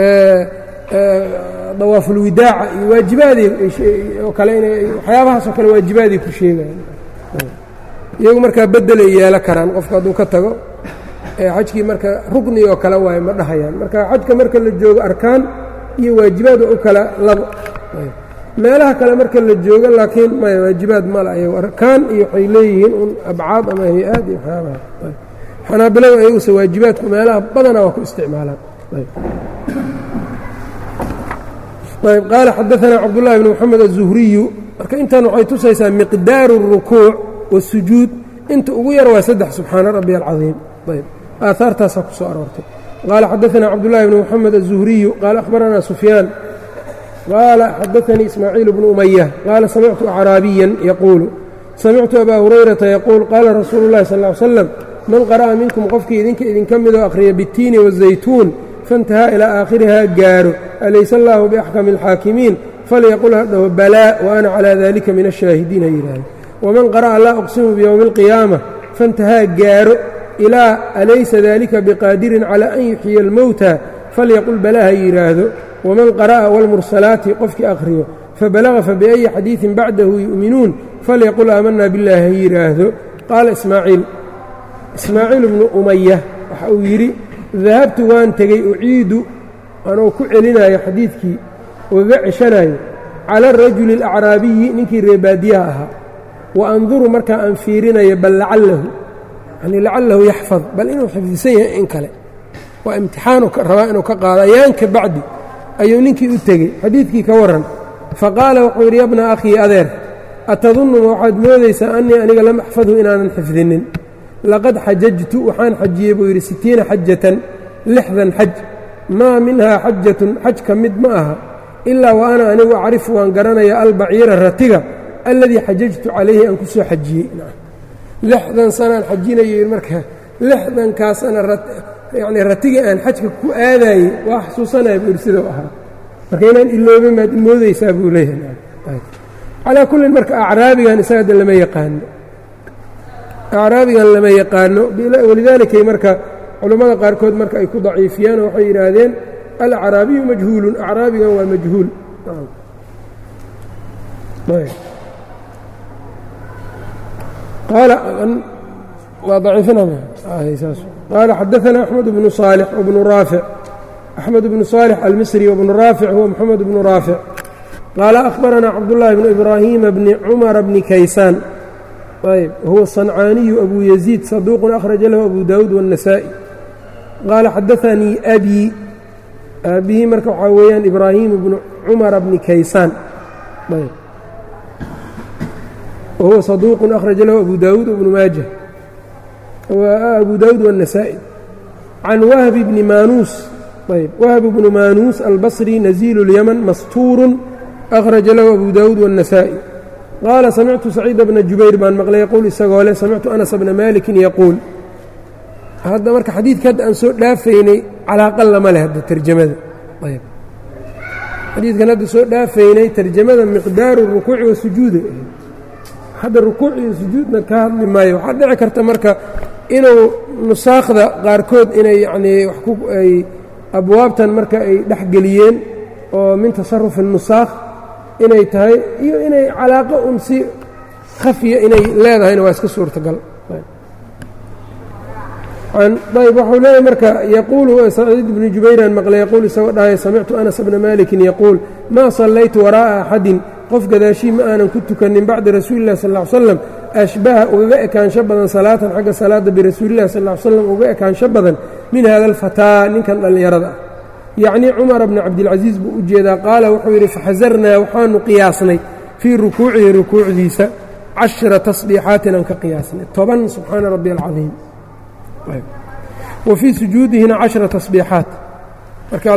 [SPEAKER 1] dawaafulwidaaca iyo waajibaadii oo kale waxyaabahaas oo kale waajibaaday ku sheegayaan iyagu markaa bedel ay yeelo karaan qofka hadduu ka tago xajkii marka rugni oo kale waaye ma dhahayaan marka xajka marka la joogo arkaan iyo waajibaad u kala labo meelaha kale marka la joogo laakiin maya waajibaad mala ayago arkaan iyo waxay leeyihiin un abcaad ama hay-aad iyo waxyaabaha xanaabilada ayaguse waajibaadku meelaha badana waa ku isticmaalaan ayb qaala xadaanaa cabdullahi bn moxamed aلzuhriyu marka intan waxay tusaysaa miqdaaru الrukuuc wالsujuud inta ugu yar waa 3 subxaana rabbi alcadiim ayb aahaartaasaa ku soo aroortay qaala xadaanaa cabdullahi bn moxamed aلzuhriyu qaala akhbaranaa sufyaan qaala xadaanii ismaaciil bnu umaya qaala samictu acraabiyan yaquulu samictu abaa hurayrata yaquul qaala rasuulu اllahi sal ly slam man qara'a minkum qofkii idinka midoo akhriya bitiini wالzaytuun faاntahaa ilaa aakhirihaa gaaro alaysa allaahu biaxkami اlxaakimiin falyaqul hadhaho balaa wa ana calaa dalika min ashaahidiin ha yidhaahdo waman qara'a laa uqsimu biyowmi اlqiyaama faاntahaa gaaro ilaa alaysa dalika biqaadirin calaa an yuxyiya almowta falyaqul balaa ha yidhaahdo waman qara'a wاlmursalaati qofkii akhriyo fabalaga fabiأyi xadiiثin bacdahu yu'minuun falyaqul aamanna biاllahi ha yidhaahdo qaala ismaaciil bnu umaya waxa uu yidhi dahabtu waan tegey uciidu anoo ku celinayo xadiidkii ogaga ceshanayo cala arajuli alacraabiyi ninkii reebaadiyaha ahaa wa anduru markaa aan fiirinayo bal lacalahu yani lacalahu yaxfad bal inuu xifdisan yahay in kale waa imtixaanu rabaa inuu ka qaado ayaan ka bacdi ayuu ninkii u tegey xadiidkii ka warran faqaala wuxuu yidhi yabna akhii adeer atadunuma waxaad moodaysaa annii aniga lam axfadhu inaanan xifdinin laqad xajajtu waxaan xajiyey buu yidhi 60 xajatan 60 xaj maa minhaa xajatun xaj ka mid ma aha ilaa wa ana anigu acrifu waan garanaya albaciira ratiga alladii xajajtu calayhi aan ku soo xajiyey 60 sanaan xajinayo marka 60kaa sana yani ratiga aan xajka ku aadayey waa xasuusanaya buu yidhi sidau ahaa marka inaan iloobin maad moodaysaa buu leeyahay calaa kullin marka acraabigan isaga lama yaqaano acraabigan lama yaqaano walidaalikay marka culammada qaarkood marka ay ku daciifiyaan waxay yidhaahdeen alacraabiyu majhuulun acraabigan waa majhuul qaala xadaanaa axmed bnu saalix wbnu raafic axmed bnu saalix almisri wbnu raafic huwa moxamed bnu raafic qaala akhbaranaa cabdullaahi bnu ibraahiima bni cumara bni kaysaan ayb huwa الصنcaaniyu abu yaziid saduuqun akhraja lahu abu daawuud والنasaaئي qaala xadaanii abii aabihii marka waxaa weeyaan ibraahiim bnu cumara bni kaysaan wahuwa saduuqun akhraja lahu abu daawuud wbnu maaja abu daawuud والنasaaئي can wahbi bni maanuus ayb wahb bnu maanuus albصri naziilu اlyman mastuurun akhraja lahu abu daawuud والنasaaئي qaala samictu saciida bna jubayr baan maqlay yaquul isagoo leh samictu anas bna maalikin yaquul hadda marka xadiidka hadda aan soo dhaafaynay calaaqa lama leh hadda tarjamada ayb xadiidkan hadda soo dhaafaynay tarjamada miqdaaru rukuuci wa sujuuda hadda rukuuc iyo sujuudna ka hadli maayo waxaa dhici karta marka inuu nusaakhda qaarkood inay yacnii wax ku ay abwaabtan marka ay dhexgeliyeen oo min tasarufi nusaakh inay tahay iyo inay calaaqo un si khafiya inay leedahayna waa iska suurtagal ayb waxuu leeyahy marka yaquulu saciid bnu jubayraan maqlay yaquul isagoo dhahay samictu anas bna maalikin yaquul maa sallaytu waraa'a axadin qof gadaashii ma aanan ku tukanin bacda rasuuli illahi sal ly slam ashbaha ugaga ekaansho badan salaatan xagga salaadda birasuulillahi sal ly slam uga ekaansho badan min hada alfataa ninkan dhallinyarada ah yacnii cumara bni cabdilcasiis buu u jeedaa qaala wuxuu yidhi faxasarnaa waxaanu qiyaasnay fii rukuucihi rukuucdiisa 10 tasbiixaatin aan ka qiyaasnay 10 subxaana rabbi alcadiim wa fii sujuudihina 10 tasbiixaat marka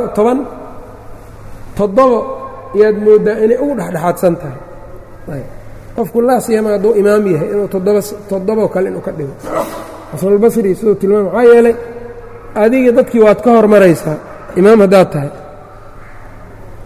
[SPEAKER 1] 7 yaad mooddaa inay ugu dhexdhexaadsan tahay qofku laasiyama hadduu imaam yahay inuu 7 kale inuu ka dhigo xasanulbasri siduu tilmaam maxaa yeelay adigii dadkii waad ka hormaraysaa imaam haddaad tahay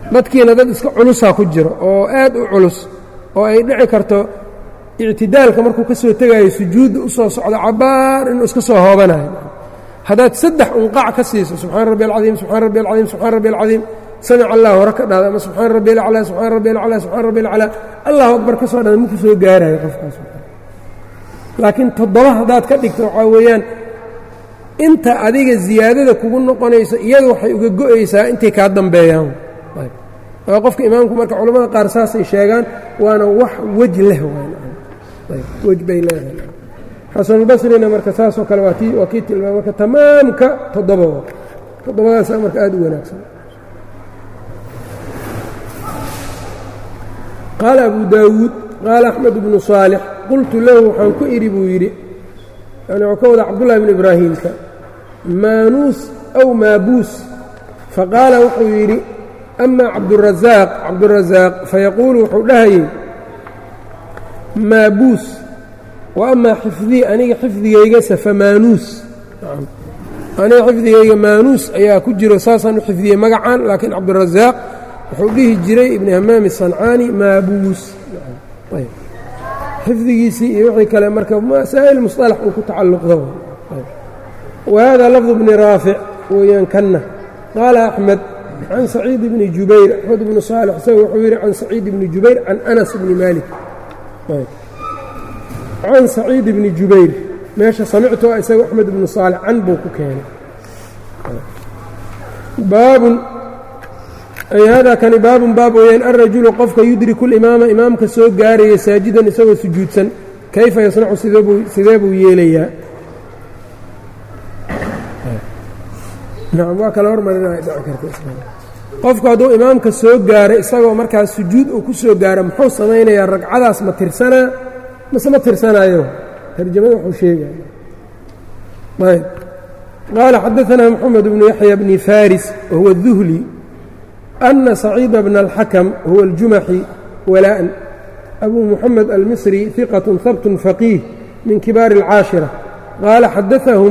[SPEAKER 1] dadkiina dad iska culusaa ku jiro oo aad u culus oo ay dhici karto ictidaalka markuu ka soo tegayo sujuudda u soo socdo cabaar inuu iska soo hoobanayo haddaad 3 unqac ka siiso subxaana rabbi alcadiim subxaana rabbi alcadiim subxaana rabbi alcadiim samic allah hore ka dhahda ama subxaana rabbi alclaa subxaana rabbi alclaa subxaana rabbi alclaa allahu akbar ka soo dhahda maku soo gaarayo qofkaas laakiin 7 haddaad ka dhigto waxaa weeyaan inta adiga ziyaadada kugu noqonayso iyada waxay uga go'aysaa intay kaa dambeeyaan waa qofka imaamku marka culamada qaar saasay sheegaan waana wax wej leh wej bay leedahay xasanulbasrina marka saasoo kale waa kii tilmaamay marka tamaamka 7daas marka aad u wanaagsan qaala abu daawuud qaala axmed bnu saalix qultu lahu waxaan ku idhi buu yidhi yani waxuu ka wada cabdullahi bn ibraahiimka maanuus aw maabuus faqaala wuxuu yidhi ama cabdurazaaq fayaquulu wuxuu dhahayey maabuus wa amaa xifdii aniga xifdigaygase famaanuus aniga xifdigayga maanuus ayaa ku jiro saasaan u xifdiyey magacaan laakiin cabdurazaaq wuxuu dhihi jiray ibni hamaami sancaani maabuus xifdigiisii iyo wixii kale marka masaa'il musطalax uu ku tacalluqdo wahada lafdu bni raafic weeyaan kanna qaala axmed can saciid bni jubayr axmed bnu saalix isaga wuxuu yidhi can saciid bni jubayr can anas bni maalik can saciid bni jubayr meesha samictu a isaga axmed bnu saalix can buu ku keenay baabun ay haadaa kani baabun baab weeyaan alrajulu qofka yudriku limaama imaamka soo gaaraya saajidan isagoo sujuudsan kayfa yasnacu sidee buu yeelayaa nacam waa kala hormarinaya dhici karta qofku hadduu imaamka soo gaaro isagoo markaas sujuud uu ku soo gaaro muxuu samaynayaa ragcadaas ma tirsanaa mase ma tirsanaayo tarjamada wuxuu sheegaya ayb qaala xadaanaa moxamed bnu yaxya bni faris wahuwa الduhli أن سacيid بن الxakم huوa الjumaxي walaءn أbu mحamed almisri ثiqة habt فaqيih min kibaar الcاaشhiرة qaala xadaثahum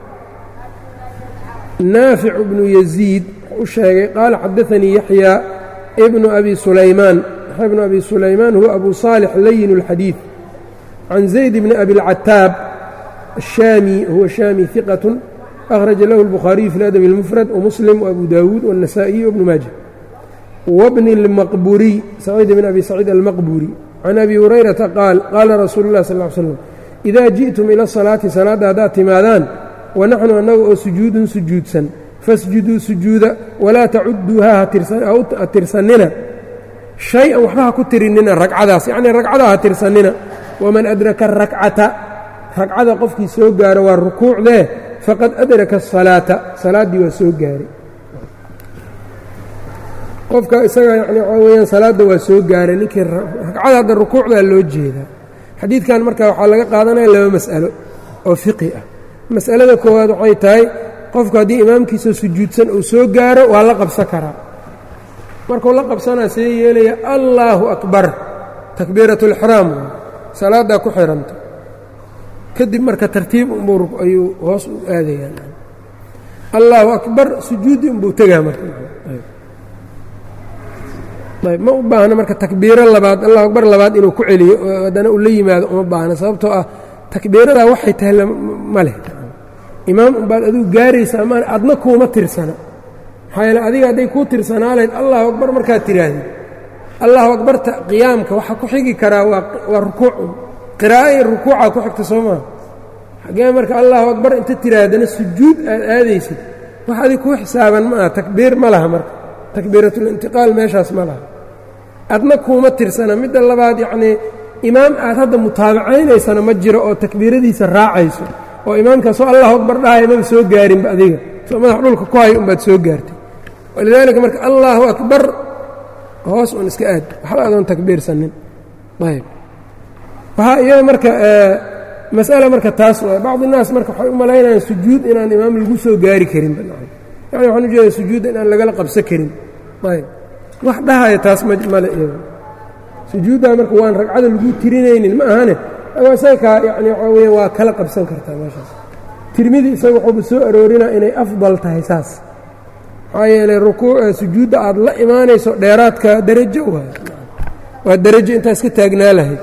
[SPEAKER 1] naafic bnu يزيid u sheegay qaala xadaثanii yaحyى bnu abi sulaymaan yaحya bnu abi sulaymaan huwa abu صاalح layin الxadiiث can زayd bni abi الcataab الشaamي huwa shaamي ثiqة أkhraجa lahu الbukhaariyu fi الأdب الmfrad وmuslim وabu dawuud والنasaaئiي وbnu maaجة wbni اlmaqburiy saciid bn abi saciid almaqburi can abi hurayrata qaal qaala rasuulu اlah sal ly slam idaa ji'tum ila salaati salaadda haddaad timaadaan wanaxnu annaga oo sujuudun sujuudsan fasjuduu sujuuda walaa tacuduuha ha tirsannina shay-an waxba ha ku tirinina ragcadaas yacnii ragcada ha tirsannina waman adraka arakcata ragcada qofkii soo gaaro waa rukuucdee faqad adraka asalaata salaaddii waa soo gaaray qofka isaga yani waxaa weyaan salaadda waa soo gaaray ninkii ragcada hadda rukuucdaa loo jeedaa xadiidkan marka waxaa laga qaadanaya 2 mas'alo oo fiqi ah mas'alada koowaad waxay tahay qofku haddii imaamkiisa sujuudsan uu soo gaaro waa la qabsan karaa markuu la qabsanaa see yeelaya allaahu akbar takbiiratulixraam salaaddaa ku xidhanta kadib marka tartiib unbuu ayuu hoos u aadayaan allaahu akbar sujuudi unbuu tegaa marka ayb ma u baahna marka takbiiro labaad allahu akbar labaad inuu ku celiyo oo haddana uu la yimaado uma baahna sababtoo ah takbiiradaa waxay tahay ma leh imaam unbaad adigu gaaraysaa maan adna kuuma tirsana maxaa yeele adiga hadday kuu tirsanaa lahayd allahu akbar markaad tidhaahdid allahu akbarta qiyaamka waxa ku xigi karaa waa rukuucun qiraa'ai rukuucaa ku xigta soo maa xagee marka allahu akbar inta tidhaahdana sujuud aad aadaysid wax adig kuu xisaaban ma aha takbiir ma laha marka takbiiratulintiqaal meeshaas ma laha adna kuuma tirsana midda labaad yacnii imaam aad hadda mutaabacaynaysana ma jiro oo takbiiradiisa raacayso oo imaamkaasoo allahu akbar dhahaya maba soo gaarinba adiga soo madax dhulka ku haya unbaad soo gaartay walidaalika marka allaahu akbar hoos un iska aad waxba adoon takbiirsanin ayb waxaa iyada marka mas'ala marka taas waay bacdi innaas marka waxay u malaynayaan sujuud inaan imaam lagu soo gaari karinba yani waxaan u jeeda sujuudda inaan lagala qabsan karin ayb wax dhahaya taas male iyada sujuuddaa marka waan ragcada lagu tirinaynin ma ahane isaga yani waxaa weya waa kala qabsan kartaa meeshaas tirmidi isaga wuxuuba soo aroorinaa inay afdal tahay saas maxaa yeelay sujuudda aad la imaanayso dheeraadka darajo waa darajo intaa iska taagnaa lahayd.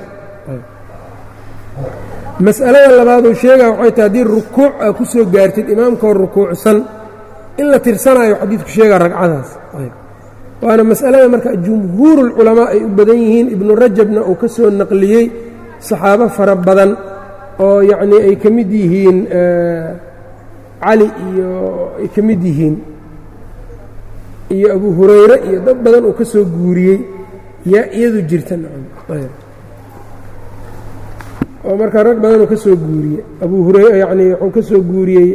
[SPEAKER 1] mas'alada labaad uu sheegaya waxay tahay haddii rukuuc aa ku soo gaartid imaamkoo rukuucsan in la tirsanayo xadiidku sheegaa ragcadaas. waana mas'alada marka jumhuurulculamaa ay u badan yihiin. ibnu rajabna uu ka soo naqliyey saxaabo fara badan oo yacnii ay ka mid yihiin cali iyo ay ka mid yihiin iyo abu hurayre iyo dad badan uu ka soo guuriyey yaa iyadu jirta oo markaa rag badan uu ka soo guuriyey abu hurayre yacnii wuxuu ka soo guuriyey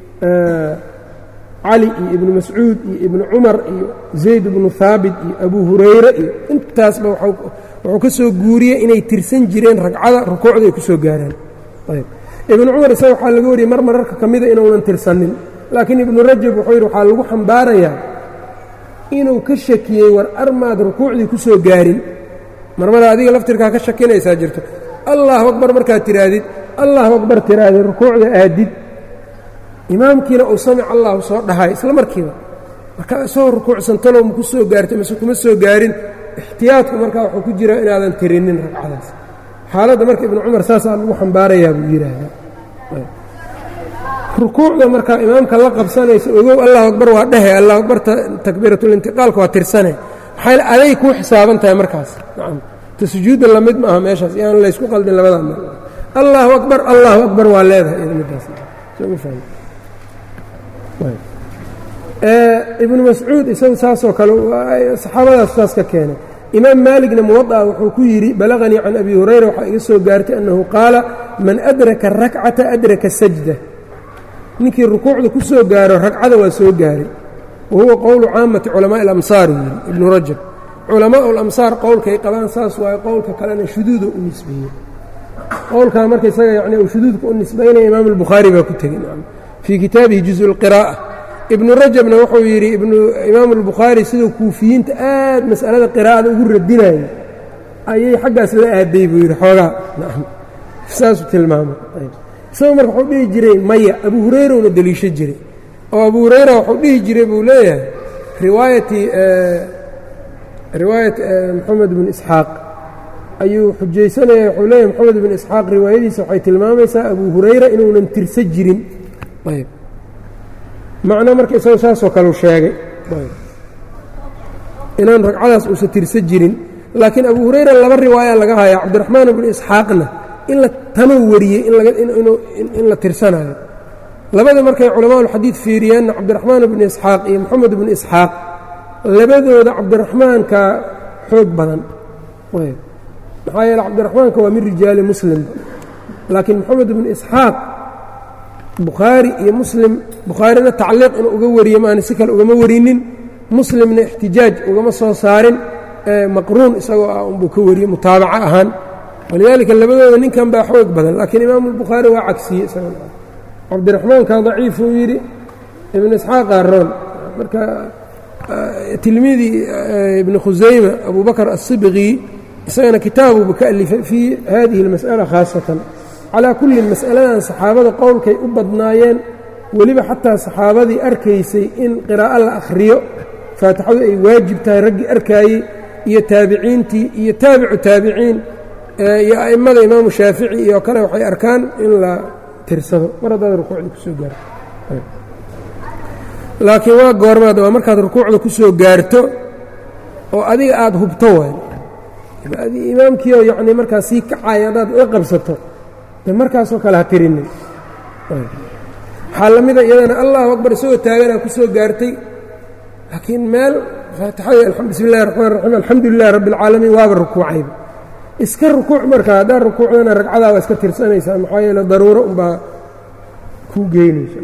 [SPEAKER 1] cali iyo ibnu mascuud iyo ibnu cumar iyo zayd ibnu haabit iyo abu hurayre iyo intaasba wuxuu ka soo guuriyey inay tirsan jireen ragcada rukuucda ay ku soo gaaraan. ibnu cumar isaga waxaa laga wariyey mararka ka mida inuunan tirsanin, laakiin ibnu rajab wuxuu yidhi waxaa lagu xambaarayaa inuu ka shakiyey war armaad rukuucdii ku soo gaarin. marmara adiga laftirkaa ka shakinaysaa jirto. allahu akbar markaad tidhaahdid allahu akbar tidhaahdid rukuucda aadid imaamkiina uu samic allahu soo dhahay isla markiiba markaa isagoo rukuucsan talow ma ku soo gaartay mase kuma soo gaarin. ixtiyaadku markaa wuxuu ku jiraa inaadan tirinin ragcadaas. xaaladda marka ibnu cumar saasaa lagu xambaarayaa buu yidhaahdaa. rukuucda markaa imaamka la qabsanaysa ogow allahu akbar waa dhehe allahu akbar takbiiratulintiqaalka waa tirsane maxay aday kuu xisaaban tahay markaas. nacam ta sujuudda lamid ma aha meeshaas yaan laysku qaldin labadaa meel. allahu akbar waa leedahay middaas soo ma fahmi. ibnu mascuud isagu saasoo kale saxaabadaas saas ka keenay. imaam maaligna muwaطa wuxuu ku yidhi balaganii can abi hurayra waxaa iga soo gaartay annahu qaala man adraka rakcata adraka sajda. ninkii rukuucda ku soo gaaro ragcada waa soo gaaray. wa huwa qowlu caamati culamaaءi اlamsaar yidhi ibnu rajab. culamaau اlamsaar qowlkay qabaan saas waayo qowlka kalena shuduuda u nisbeeyey. qowlkaa marka isaga yani uu shuduudka u nisbaynaya imaam اlbukhaari baa ku tegey fii kitaabihi juزء اlqiraa'a. ibnu rajabna wuxuu yidhi imaamu اlbukhaari siduu kuufiyiinta aad mas'alada qiraa'ada ugu radinayay ayay xaggaas la aaday buu yidhi xoogaa saasuu tilmaamay. isagoo marka wuxuu dhihi jiray maya abu hurayrowna deliisho jiray oo abu hurayra wuxuu dhihi jiray buu leeyahay riwaayat moxamed bn isxaaq ayuu xujaysanaya wuxuu leeyahay moxamed bn isxaaq riwaayadiisa waxay tilmaamaysaa abu hurayra inuunan tirsa jirin. ayb macnaa marka isagoo saasoo kaleu sheegay inaan ragcadaas uusa tirsa jirin. laakiin abu hurayra laba riwaaya laga hayaa cabdiraxmaan bnu isxaaqna in la tanuu wariyey in la tirsanayo. labada markay culamaaulxadiid fiiriyeenna cabdiraxmaan bnu isxaaq iyo moxamed bnu isxaaq labadooda cabdiraxmaanka xoog badan. maxaa yeele cabdiraxmaanka waa min rijaali muslim, laakiin moxamed bnu isxaaq bukhaari iyo muslim bukhaarina tacliiq inuu uga wariye maana si kale ugama warinin, muslimna ixtijaaj ugama soo saarin, maqruun isagoo ah unbuu ka wariyey mutaabaco ahaan. walidaalika labadooda ninkan baa xoog badan, laakiin imaamu albukhaari waa cagsiye isaga cabdiraxmaanka daciifuu yidhi ibnu isxaaqa roon. marka tilmiidii ibni khusayma abu bakr asibqi isagana kitaabuba ka alifay fii hadihi اlmas'ala khaasatan. calaa kullin mas'aladan saxaabada qowlkay u badnaayeen, weliba xataa saxaabadii arkaysay in qiraa'o la akhriyo faatixadu ay waajib tahay raggii arkaayey iyo taabiciintii iyo taabicu taabiciin iyo a'immada imaamu shaafici iyo kale waxay arkaan in la tirsado mar haddaad rukuucda ku soo gaarto. laakiin waa goormaad waa markaad rukuucda ku soo gaarto oo adiga aada hubto waay imaamkiioo yacnii markaas sii kacaya haddaad la qabsato markaasoo kale ha tirinin. waxaa la mida iyadana allahu akbar isagoo taaganaa ku soo gaartay, laakiin meel faatixadii bismi illahi raxmaan raxiim alxamdu lilahi rabbi اlcaalamiin waaba rukuucayba. iska rukuuc markaa haddaad rukuucdana ragcadaa waa iska tirsanaysaa, maxaa yeele daruuro unbaa kuu geynaysa.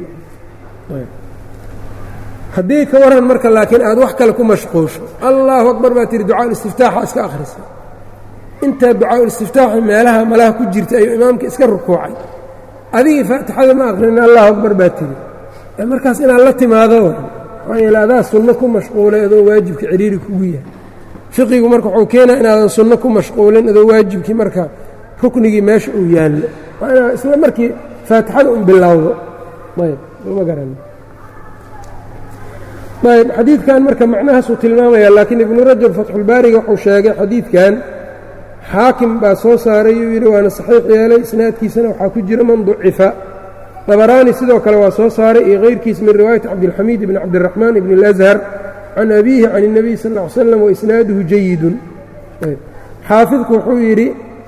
[SPEAKER 1] haddii ka waran marka laakiin aad wax kale ku mashquusho allahu akbar baa tihi ducaa ulistiftaaxa iska akhrisa, intaa ducaa ulistiftaaxi meelaha malaha ku jirta ayuu imaamka iska rukuucay, adigii faatixada ma aqrinin allahu akbar baa tihi. markaas inaad la timaado maxaa yeele adaa sunno ku mashquulay adoo waajibka ciriiri kugu yahay. fiqigu marka wuxuu keenaa inaadan sunno ku mashquulin adoo waajibkii marka ruknigii meesha uu yaallo, waa inaad isla markii faatixada un bilowdo. ayb ma garan ayb xadiidkan marka macnahaasuu tilmaamaya laakiin ibnu rajab fatxulbaariga wuxuu sheegay xadiidkan xaakim baa soo saaray uu yidhi waana saxiix yeelay isnaadkiisana waxaa ku jira man ducifa dabaraani sidoo kale waa soo saaray iyo kayrkiis min riwaayati cabdilxamiid ibni cabdiraxmaan ibni اlashar can abiihi can الnabiy sal ا ly slam waisnaaduhu jayidun xaafidku wuxuu yidhi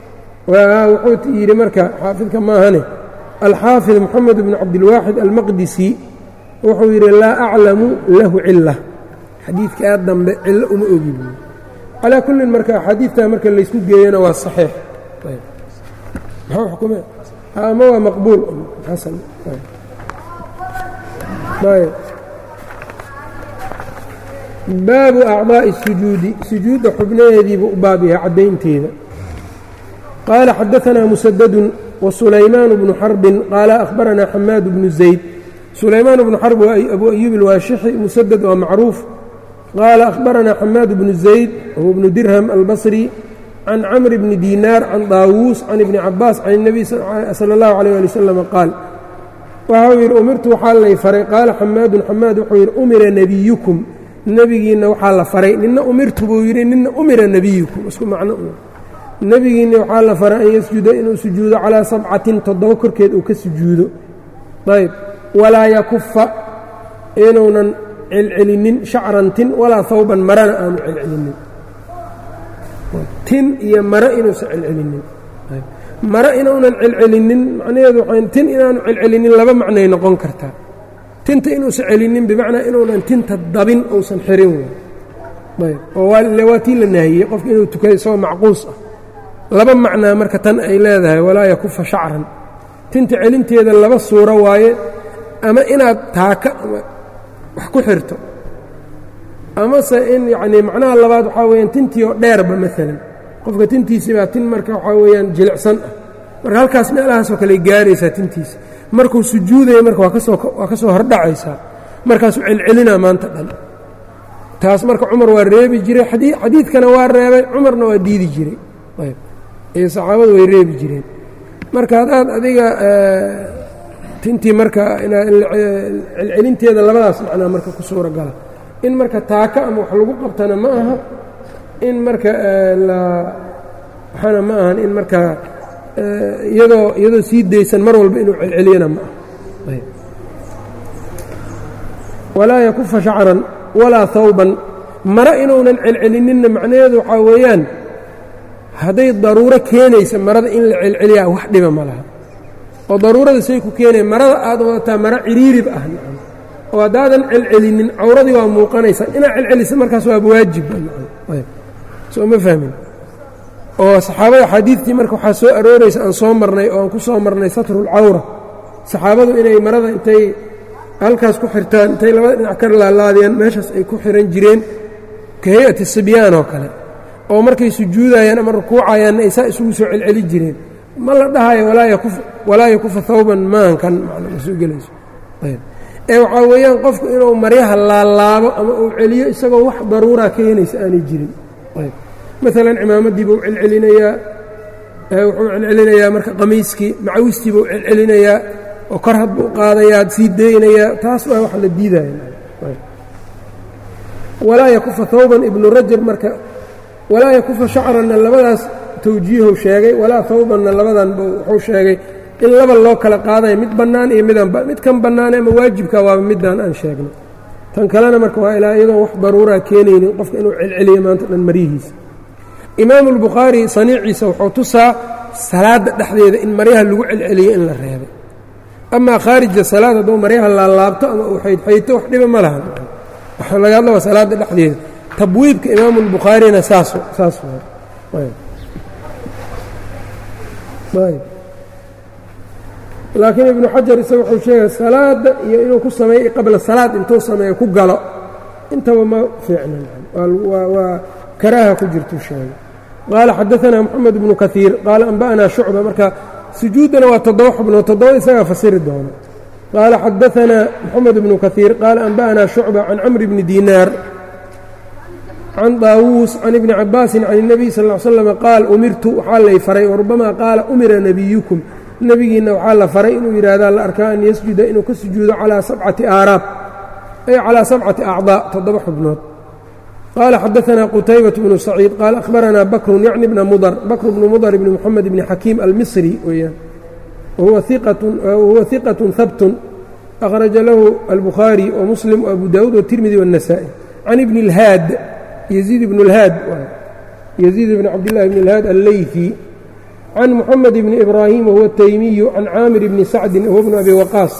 [SPEAKER 1] marka xaafidka maahane alxaafid moxamed bn cabdilwaaxid almaqdisi wuxuu yidhi laa aclamu lahu cila xadiidkaa dambe cillo uma ogi buui calaa kullin marka axaadiidtaa marka laysku geeyana waa saxiix muxuu xukume ama waa maqbuul xasan baabu acdaaءi الsujuudi sujuudda xubnaheediibuu u baab yahay caddaynteeda qaala xadaanaa musadadun wasulaymaan bnu xarbin qaala akhbaranaa xamaad bnu zayd sulaymaan bnu xarb waa abu ayuub ilwaashixi musadad waa macruuf qaala akhbaranaa xamaad bnu zayd wahuwa bnu dirham albasri can camri bni diinaar can daawuus can ibni cabaas can الnabiy salى اllahu عalيه ali wasalam qaal waxau yidhi umirtu waxaa lay faray qaala xamaadun xamaad wuxuu yidhi umira nebiyukum nebigiinna waxaa la faray nina umirtu buu yidhi nina umira nebiyukum isku macno nebigiinna waxaa la faray an yasjuda inuu sujuudo calaa 7 7 korkeed uu ka sujuudo ayb walaa yakufa inuunan celcelinin shacran tin walaa hawban marana aanu celcelinin tin iyo maro inuusan celcelinin maro inuunan celcelinin macnaheedu tin inaanu celcelinin laba macnay noqon kartaa tinta inuusan celinin bimacnaa inuunan tinta dabin uusan xirin ayb oo waa tii la naahiyey qofka inuu tukado isagoo macquus ah laba macnaa marka tan ay leedahay walaa yakufa shacran tinta celinteeda laba suuro waaye ama inaad taaka wax ku xirto amase in yacnii macnaha labaad waxaa weeyaan tintii oo dheerba maalan qofka tintiisii baa tin marka waxaa weeyaan jilicsan ah marka halkaas meelahaasoo kale gaaraysaa tintiisa markuu sujuudaya marka waa ka soo hordhacaysaa markaasuu celcelinaa maanta dhan taas marka cumar waa reebi jiray xadiidkana waa reebay cumarna waa diidi jiray ayb iyo saxaabadu way reebi jireen marka haddaad adiga tintii marka celcelinteeda labadaas macnaa marka ku suura gala in marka taaka ama wax lagu qabtana ma aha in marka waxaana ma ahan in marka iyadoo sii daysan mar walba inuu celceliyana ma aha walaa yakufa shacran walaa hawban maro inuunan celcelininna macnaheedu waxaa weeyaan hadday daruuro keenaysa marada in la celceliyaa wax dhiba ma laha oo daruurada say ku keenaya marada aad wadataa maro ciriirib ah oo haddaadan celcelinin cawradii waa muuqanaysa inaad celcelisa markaas waaba waajib soo ma fahmin oo saxaabada xadiidtii marka waxaa soo arooraysa aan soo marnay oo aan ku soo marnay satrulcawra saxaabadu inay marada intay halkaas ku xirtaan intay labada dhinac ka laalaadiyaan meeshaas ay ku xihan jireen ka hay-ati sibyaan oo kale oo markay sujuudayaan ama rukuucayaanna ay saa isugu soo celceli jireen ma la dhahayo walaa yakufa hawban maankan macna soo gelayso ee waxaa weeyaan qofku inuu maryaha laalaabo ama uu celiyo isagoo wax daruuraa keenaysa aanay jirin maalan cimaamadiiba u celcelinayaa wuxuu celcelinayaa marka qamiiskii macawistiiba u celcelinayaa oo kor hadba u qaadayaa sii daynayaa taas waa wax la diidaya walaa yakufa hawban ibnu rajab marka walaa yakufa shacranna labadaas tawjiihu sheegay walaa hawbanna labadanba wuxuu sheegay in laba loo kala qaadaya mid bannaan iyo mid kan bannaane ama waajibka waaba midaan aan sheegno tan kalena marka waa ilaa iyadoon wax daruuraa keenaynin qofka inuu celceliyo maanta dhan maryihiisa imaamu albukhaari saniiciisa wuxuu tusaa salaadda dhexdeeda in maryaha lagu celceliyo in la reebay amaa khaarija salaad hadduu maryaha laalaabto ama uu xaydxayto wax dhiba ma laha waxaa laga hadla waa salaadda dhexdeeda tabwiibka imaamu albukhaarina saas laakiin ibnu xajar isaga wuxuu sheegay salaadda iyo inuu ku sameeyo qabla salaad intuu sameeyo ku galo intaba ma fiicna waa karaaha ku jirtuu sheegay qaala xadaanaa moxamed bnu kaiir qaala anba'anaa shucba marka sujuuddana waa 7 xubnood 7 isagaa fasiri doona qaala xadaanaa moxamed bnu kaiir qaala anba'anaa shucba can camri bni diinaar can daawuus can ibni cabaasin can الnabiy sal ا l slam qaal umirtu waxaa lay faray warubbamaa qaala umira nebiyukum nebigiinna waxaa la faray inuu yidhaahdaa la arkaa an yasjuda inuu ka sujuudo calaa 7 aaraab ay calىa 7 أعضاء 7 xubnood qaala xadaثna qتaybaة بن سacيid qaala أخbarana bakru yعni bna mdr bakr bnu mdr bn mحamed bn xakiim almisri weeyaan wahuwa ثiqaة habt أkhraجa lahu الbukhaarي وmuslim وabu dawuud والتirmidi والنasائي can ibn اlhaad يزيid bn اlhaad يزيid bn cabdالlahi bn اlhaad allayثي can mحamed bn إbrahim whuwa التaymiyu can caamir bni sacdi whuwa bn abi waqaas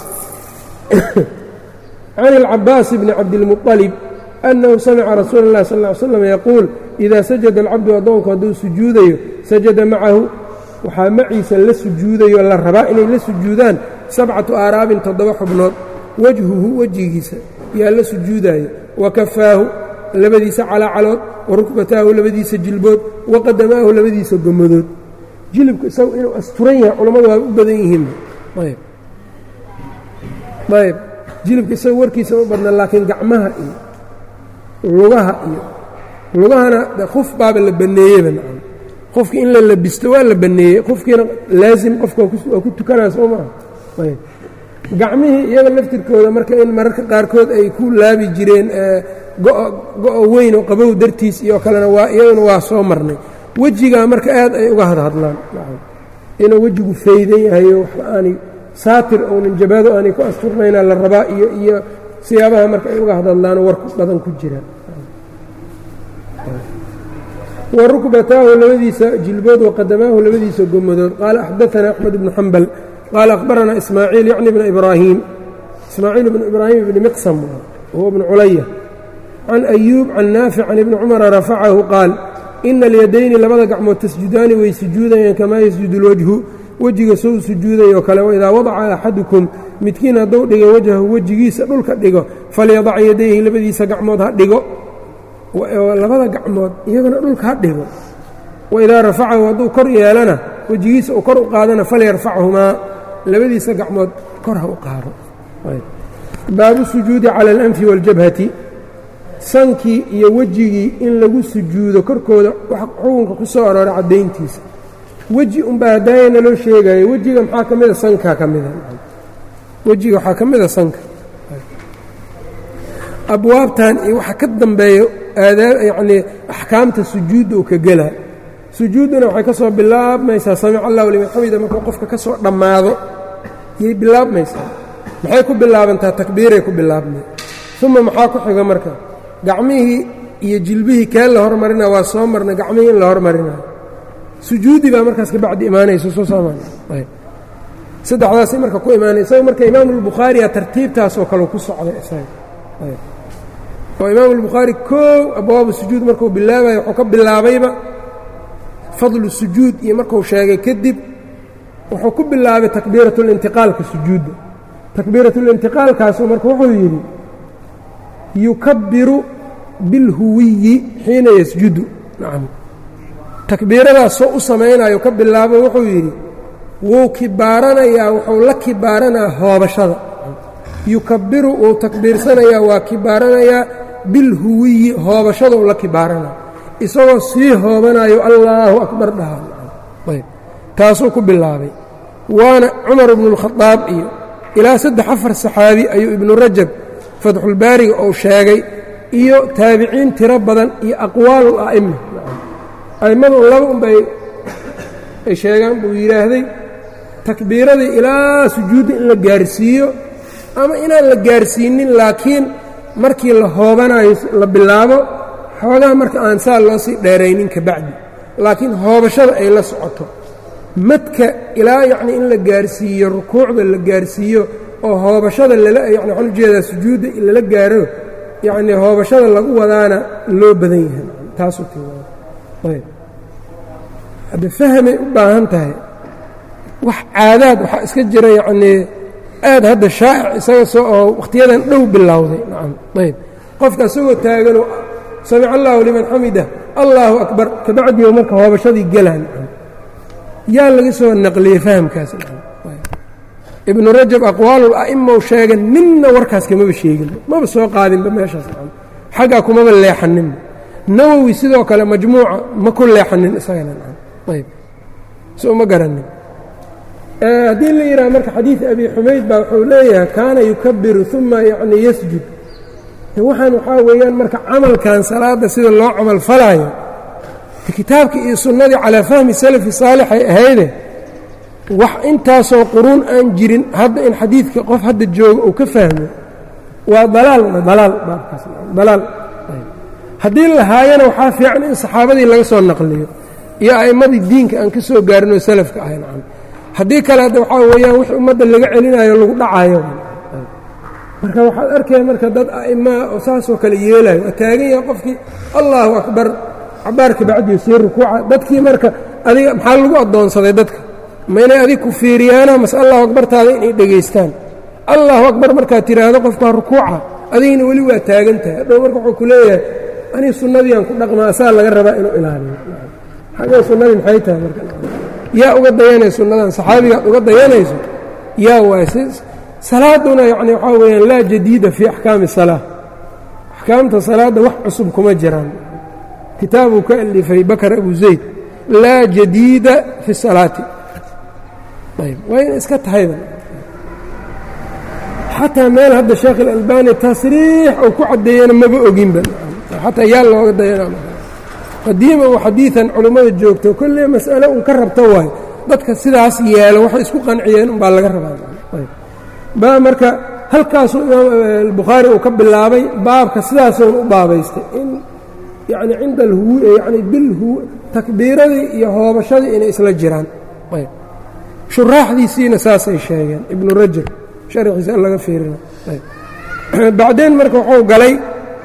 [SPEAKER 1] can الcabaas bni cabdالmuطلب أnnahu samica rasuula الlahi sal اه ly slam yaquul إida sajada اlcabdu addoonku hadduu sujuudayo sajada macahu waxaa maciisa la sujuudayo la rabaa inay la sujuudaan 7 aaraabin 7 xubnood wajhuhu wejigiisa yaa la sujuudaayo wa kafaahu labadiisa calaacalood wa rukbataahu labadiisa jilbood wa qadamaahu labadiisa gomadood jilibku isagu inuu asturan yahay culammadu waa u badan yihiin ayb jilibka isagu warkiisa u badna laakiin gacmaha iyo lugahana qof baaba la baneeyeyba nacam qofkii in la labisto waa la baneeyey qofkiina laasim qofka waa ku tukanaa soo maaha ayb gacmihii iyaga laftirkooda marka in mararka qaarkood ay ku laabi jireen go-o weyn oo qabow dartiis iyo kalena waa iyaguna waa soo marnay wejigaa marka aad ay uga hadhadlaan inuu wejigu faydan yahayo wax aanay saatir ounan jabaado aanay ku asturnayna la rabaa iyo siyaabaha marka ay uga hadhadlaanoo warku badan ku jiraan wa rukbataahu labadiisa jilbood waqadamaahu labadiisa gomadood qaala axdaثana axmed bnu xambal qaala akhbaranaa ismaaciil yacni bna ibraahiim ismaaciil bnu ibraahim bni miqsam wahuwa bnu culaya can ayuub can naafic can ibni cumara rafacahu qaal ina alyadayni labada gacmood tasjudaani way sujuudayaan kamaa yasjudu اlwajhu wejiga sou sujuudayoo kale waidaa wadaca axadukum midkiin hadduu dhigo wajhahu wejigiisa dhulka dhigo falyadac yadayhi labadiisa gacmood ha dhigo labada gacmood iyagana dhulka ha dhigo waidaa rafacahu hadduu kor yeelana wejigiisa uu kor u qaadana falyarfachumaa labadiisa gacmood kor ha u qaado baabu sujuudi cala alanfi waاljabhati sankii iyo wejigii in lagu sujuudo korkooda xukunka ku soo arooray caddayntiisa weji unbaa hadaayana loo sheegayo wejiga maxaa ka mida sankaa ka mida wejiga waxaa ka mida sanka abwaabtan iyo waxa ka dambeeyo aadaab yacnii axkaamta sujuudda uu ka gelaa sujuudduna waxay ka soo bilaabmaysaa samic allahu liman xamida markuu qofka ka soo dhammaado yay bilaabmaysaa maxay ku bilaabantaa takbiiray ku bilaabmay uma maxaa ku xiga marka gacmihii iyo jilbihii kee la hormarina waa soo marnay gacmihii in la hormarinayo sujuudi baa markaas ka bacdi imaanayso soo saamaan saddexdaasay marka ku imaanay isaga marka imaamulbukhaariya tartiibtaasoo kale ku socday isaga oo imaamulbukhaari koow abwaabu sujuud markuu bilaabayo wuxuu ka bilaabayba fadlu sujuud iyo markuu sheegay kadib wuxuu ku bilaabay takbiiratulintiqaalka sujuudda takbiiratulintiqaalkaasu marka wuxuu yidhi yukabbiru bilhuwiyi xiina yasjudu nacam takbiiradaasoo u samaynayo ka bilaabo wuxuu yidhi wuu kibaaranayaa wuxuu la kibaaranayaa hoobashada yukabbiru wuu takbiirsanayaa waa kibaaranayaa bilhuwiyi hoobashada uu la kibaaranaya isagoo sii hoobanayo allaahu akbar dhaha ayb taasuu ku bilaabay waana cumar ibnuاlkhadaab iyo ilaa 3-4 saxaabi ayuu ibnu rajab fatxulbaariga uu sheegay iyo taabiciin tiro badan iyo aqwaalu a'ima a'immadu laba unbay ay sheegaan buu yidhaahday takbiiradii ilaa sujuudda in la gaarsiiyo ama inaan la gaarsiinin laakiin markii la hoobanayo la bilaabo xoogaha marka aan saa loo sii dheeraynin ka bacdi laakiin hoobashada ay la socoto madka ilaa yacnii in la gaarsiiyo rukuucda la gaarsiiyo oo hoobashada yani waxaan ujeedaa sujuudda lala gaaro yacnii hoobashada lagu wadaana loo badan yahay taasuu tilmaamay ayb hadda fahmay u baahan tahay wax caadaad waxaa iska jira yacnii aad hadda shaa'ic isaga soo oo wakhtiyadan dhow bilowday nacam ayb qofka isagoo taaganoo samic allaahu liman xamida allaahu akbar kabacdiiba marka hoobashadii gelaan yaa laga soo naqliyey fahamkaas ibnu rajab aqwaalul a'imau sheega ninna warkaas kamaba sheegin maba soo qaadinba meeshaas xaggaa kumaba leexaninba nawowi sidoo kale majmuuca ma ku leexanin isagana ayb soo ma garanin haddii la yidhaha marka xadiid abi xumayd baa wuxuu leeyahay kaana yukabiru uma yacni yasjud waxaan waxaa weeyaan marka camalkan salaadda sida loo camal falaayo kitaabkii iyo sunnadii calaa fahmi salafi saalix ay ahayde wax intaasoo quruun aan jirin hadda in xadiidka qof hadda jooga uu ka fahmo waa dalaal haddii lahaayana waxaa fiican in saxaabadii laga soo naqliyo iyo a'immadii diinka aan ka soo gaarinoo salafka ahay nacam haddii kale hadda waxaa weeyaan wix ummadda laga celinayo lagu dhacayo marka waxaad arkaya marka dad a'immaa oo saasoo kale yeelayo waa taagan yahay qofkii allaahu akbar cabaarka bacdiyo sii rukuuca dadkii marka adiga maxaa lagu addoonsaday dadka ma inay adig ku fiiriyaana mase allahu akbartaada inay dhegaystaan allahu akbar markaad tidhaahdo qofkaa rukuuca adigina weli waa taagan tahay hadhow marka wuxuu ku leeyahay anii sunnadiiaan ku dhaqmaa asaa laga rabaa inuu ilaaliyo xagee sunnadii maxay tahay marka yaa uga dayanay sunnadan saxaabigaad uga dayanayso yaa waay salaaduna yacni waxaa weeyaan laa jadiida fii axkaami salaa axkaamta salaadda wax cusub kuma jiraan kitaabuu ka alifay bakar abu zayd laa jadiida fi salaati ayb waa ina iska tahayba xataa meel hadda sheekh اlalbani tasriix uu ku caddeeyana maba oginba xataa yaa looga dayana qadiiman wa xadiiثan culummada joogto kolle mas'ale uu ka rabto waayo dadka sidaas yeelo waxay isku qanciyeen umbaa laga rabaa baa marka halkaasuu imaam albukhaari uu ka bilaabay baabka sidaasoon u baabaystay in yacni cinda alhu yani bilhu takbiiradii iyo hoobashadii inay isla jiraan ayb shuraaxdiisiina saasay sheegeen ibnu rajab sharxiisa laga fiirina ayb bacdeen marka wuxuu galay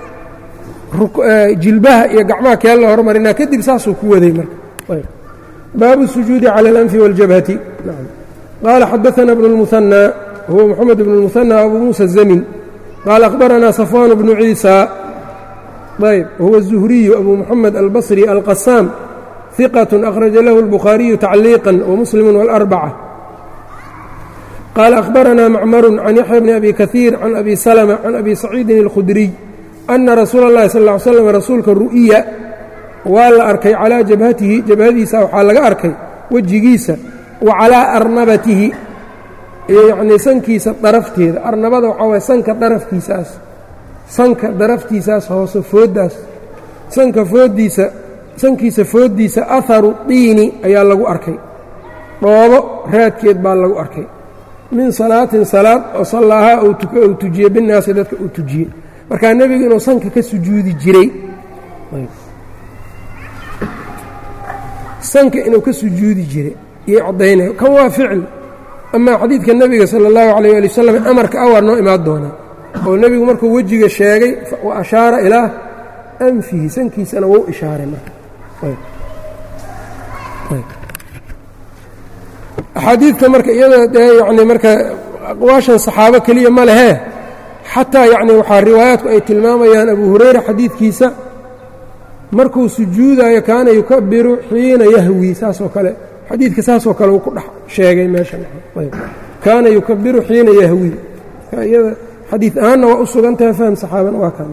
[SPEAKER 1] jilbaha iyo gacmaha kee la hormarinaa kadib saasuu ku waday marka ayb baabu الsujuudi calى اlanfi wاljabhati qaala xadaثana bnu اlmuhanى huwa moxamed bn اlmuhanى abu muusa الzamin qaala akhbaranaa safwaan bnu ciisa ayb huwa الzuhriyu abu moxamed albصri alqasaam ثiqaة akhraja lahu الbukhaariyu tacliiqا wamuslim wاlarbacة qaala akhbaranaa macmaru can yaxya bni abi kahiir can abi salma can abi saciidin اlkhudriy ana rasuula اllahi sal ا ly slam rasuulka ru'ya waa la arkay calaa jabhatihi jabhadiisa waxaa laga arkay wejigiisa wa calaa arnabatihi iyo yacnii sankiisa darafteeda arnabada waxaa waye sanka darafkiisaas sanka daraftiisaas hoose fooddaas sankiisa fooddiisa aharu diini ayaa lagu arkay dhoobo raadkeed baa lagu arkay min salaatin salaad oo sallaahaa uu tujiyey binnaasi dadka uu tujiyey markaa nebigu inuu sanka ka sujuudi jiray sanka inuu ka sujuudi jiray iyay caddaynaya kan waa ficil amaa xadiidka nebiga sala اllahu alayh ali wasalam amarka awar noo imaan doonaa oo nebigu markuu wejiga sheegay wa ashaara ilaa anfihi sankiisana wou ishaaray marka axaadiidta marka iyadoo dee yacni marka aqwaashan saxaabo keliya ma lehee xataa yacni waxaa riwaayaadku ay tilmaamayaan abu hurayra xadiidkiisa markuu sujuudaayo kaana yukabiru xiina yahwi saasoo kale xadiidka saasoo kale uu ku dhex sheegay meeshan kaana yukabiru xiina yahwi iyada xadiid ahaanna waa u sugan tahay faham saxaabana waa kaa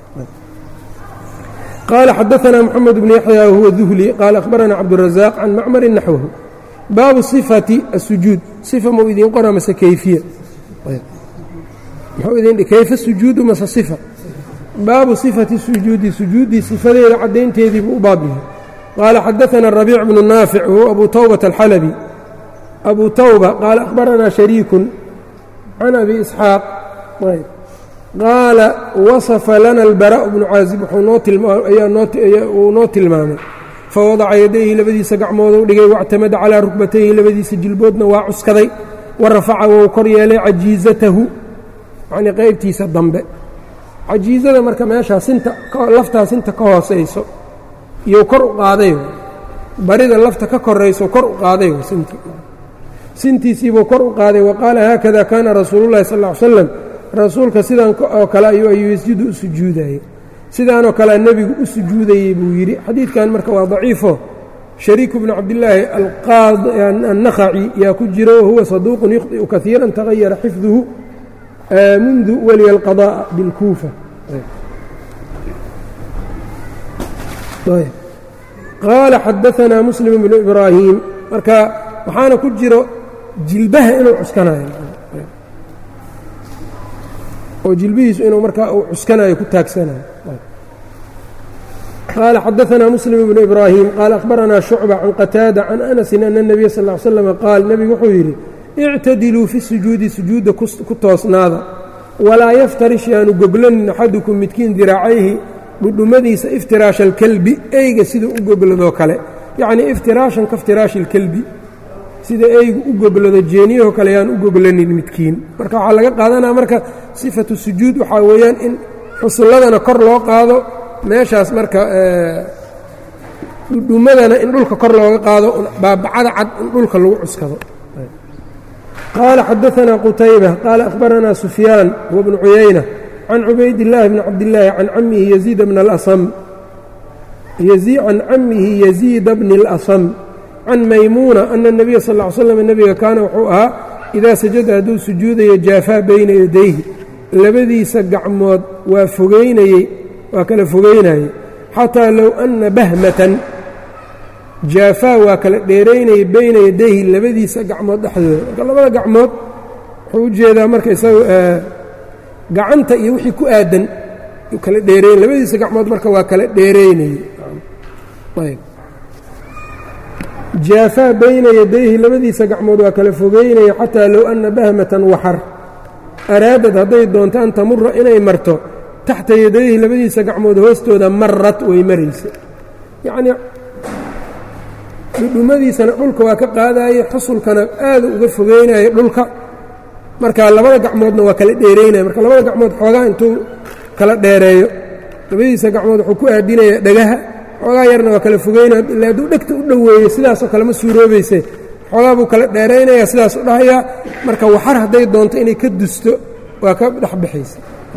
[SPEAKER 1] qaala xadaثna mxamed bn yaxya wahuwa duhli qaala akhbarana cabdالraزaaq can macmarin naxwahu baabu صifati الsujuud صifa mau idiin qora mase kayfiya muxuu idin kayfa sujuudu mase صifa baabu صifati sujuudi sujuuddii sifadeeda caddaynteedii buu u baab yahay qaala xadaثana الرabiic bnu naafic wahuwa abu tawbata alxalabi abu tawba qaala akhbaranaa shariikun can abi isxaaq qaala wasafa lana اlbaraaء bnu caazib uu noo tilmaamay fawadaca yadayhi labadiisa gacmoodou dhigay wاctamada calىa rukbatayhi labadiisa jilboodna waa cuskaday wa rafaca wou kor yeelay cajiizatahu yacnii qaybtiisa dambe cajiizada marka meeshaa laftaa sinta ka hoosayso iyou kor u qaaday barida lafta ka korayso kor u qaaday sintiisiibuu kor u qaaday wa qaala haakada kaana rasuulu llahi sal ll ly slam rasuulka sidaan oo kale ayuu yasjudu u sujuudayey sidaanoo kalea nebigu u sujuudayey buu yidhi xadiidkan marka waa daciifo shariiku bnu cabdillaahi annakhaci yaa ku jiro wahuwa saduuqun yukhطi'u kaiiran tagayara xifduhu mundu waliya alqadaa'a bilkuufa qaala xadaanaa muslim bnu ibraahim marka waxaana ku jiro jilbaha inuu cuskanayo oo jilbihiisu inuu markaa uu cuskanayo ku taagsanayo. qaala xadaanaa muslim bnu ibraahim qaala akhbaranaa shucba can qataada can anasin ana الnabiya sal ly slam qaal nebigu wuxuu yidhi ictadiluu fi sujuudi sujuudda ku toosnaada walaa yaftarish yaanu goglanin axadukum midkiin diraacayhi dhudhummadiisa iftiraasha alkelbi eyga siduu u gogladoo kale yacnii iftiraashan kaiftiraashi اlkelbi sida eygu u goglado jeeniyahoo kale yaan u goglanin midkiin. marka waxaa laga qaadanaya marka sifatu sujuud waxaa weeyaan in xusulladana kor loo qaado meeshaas marka dhudhummadana in dhulka kor looga qaado baabacada cad in dhulka lagu cuskado. qaala xadaanaa qutayba qaala akhbaranaa sufyaan huwa bnu cuyayna can cubaydillaahi bni cabdillaahi can camihi yaziida bni اlasam can camihi yaziida bni اlasam can maymuuna ana الnabiya sal ly slam nebiga kaana wuxuu ahaa idaa sajada hadduu sujuudayo jaafaa bayna yadayhi labadiisa gacmood waa fogeynayey waa kala fogeynayey xataa low anna bahmatan jaafaa waa kala dheeraynayay bayna yadayhi labadiisa gacmood dhexdooda. marka labada gacmood wuxuu u jeedaa marka isaga gacanta iyo wixii ku aadan kala dheereyn labadiisa gacmood marka waa kala dheeraynayey. ayb jaafaa bayna yadayhi labadiisa gacmood waa kala fogeynaya xataa low anna bahmatan waxar araadad hadday doonto an tamura inay marto taxta yadayhi labadiisa gacmood hoostooda marad way maraysa yacnii dhudhummadiisana dhulka waa ka qaadaye xusulkana aadu uga fogeynaya dhulka marka labada gacmoodna waa kala dheeraynaya marka labada gacmood xoogaa intuu kala dheereeyo labadiisa gacmood wuxuu ku aadinaya dhagaha xoogaa yarna waa kala fogeynaya ila hadduu dhegta u dhoweeyo sidaasoo kale ma suuroobayse xoogaa buu kala dheeraynaya sidaas u dhahayaa marka waxar hadday doonto inay ka dusto waa ka dhex baxaysa.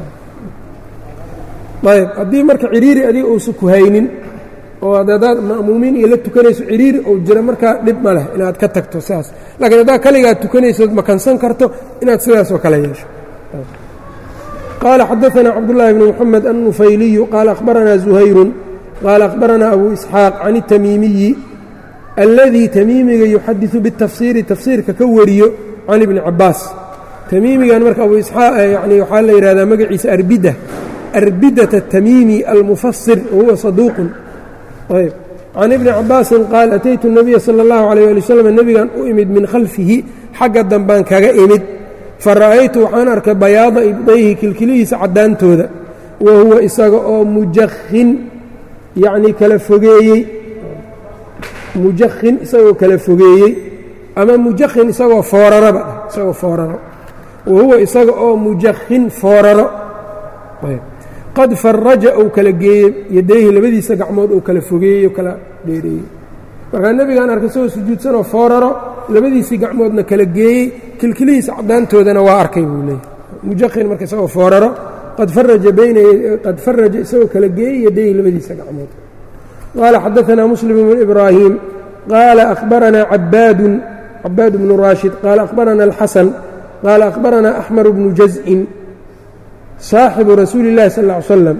[SPEAKER 1] ayb haddii marka ciriiri adiga uusan ku haynin oo haddaad ma'muumiin iyo la tukanayso ciriiri ou jira markaa dhib ma leh inaad ka tagto saas laakiin haddaad kaligaad tukanaysood makansan karto inaad sidaasoo kale yeesho. qaala xadaanaa cabdullaahi bni moxamed annufayliyu qaala akhbaranaa zuhayrun qaala akhbaranaa abu isxaaq can itamiimiyi alladii tamiimiga yuxadiثu biاtafsiiri tafsiirka ka wariyo can ibni cabaas. tamiimigan marka abu isxaaq yani waxaa la yidhahdaa magaciisa arbidata الtamiimi almufasir wahuwa saduuqun. ayb can ibni cabaasin qaal ataytu الnabiya salى اllahu عalيه ali wslam nebigan u imid min khalfihi xagga dambaan kaga imid fara'aytu waxaan arkay bayaada ibdayhi kilkilihiisa caddaantooda wa huwa isaga oo mujahin yacnii kala fogeeyey mujahin isagoo kala fogeeyey ama mujahin isagoo fooraraba isagoo fooraro wa huwa isaga oo mujahin fooraro qad faraja ou kala geeyey yadayhi labadiisa gacmood ou kala fogeeyey oo kala dheereeyey. markaa nebigaan arkay isagoo sujuudsanoo fooraro labadiisii gacmoodna kala geeyey kilkilihiisa caddaantoodana waa arkay buu leeyahy mujahin marka isagoo fooraro qad faraja isagoo kala geeyey yadayhi labadiisa gacmood. qaala xadaanaa muslim bnu ibraahim qaala akhbaranaa cabaad bnu raashid qaala akhbaranaa alxasan qaala akhbaranaa axmar bnu jaz'in saaxibu rasuuli اllahi sal ا ly slam.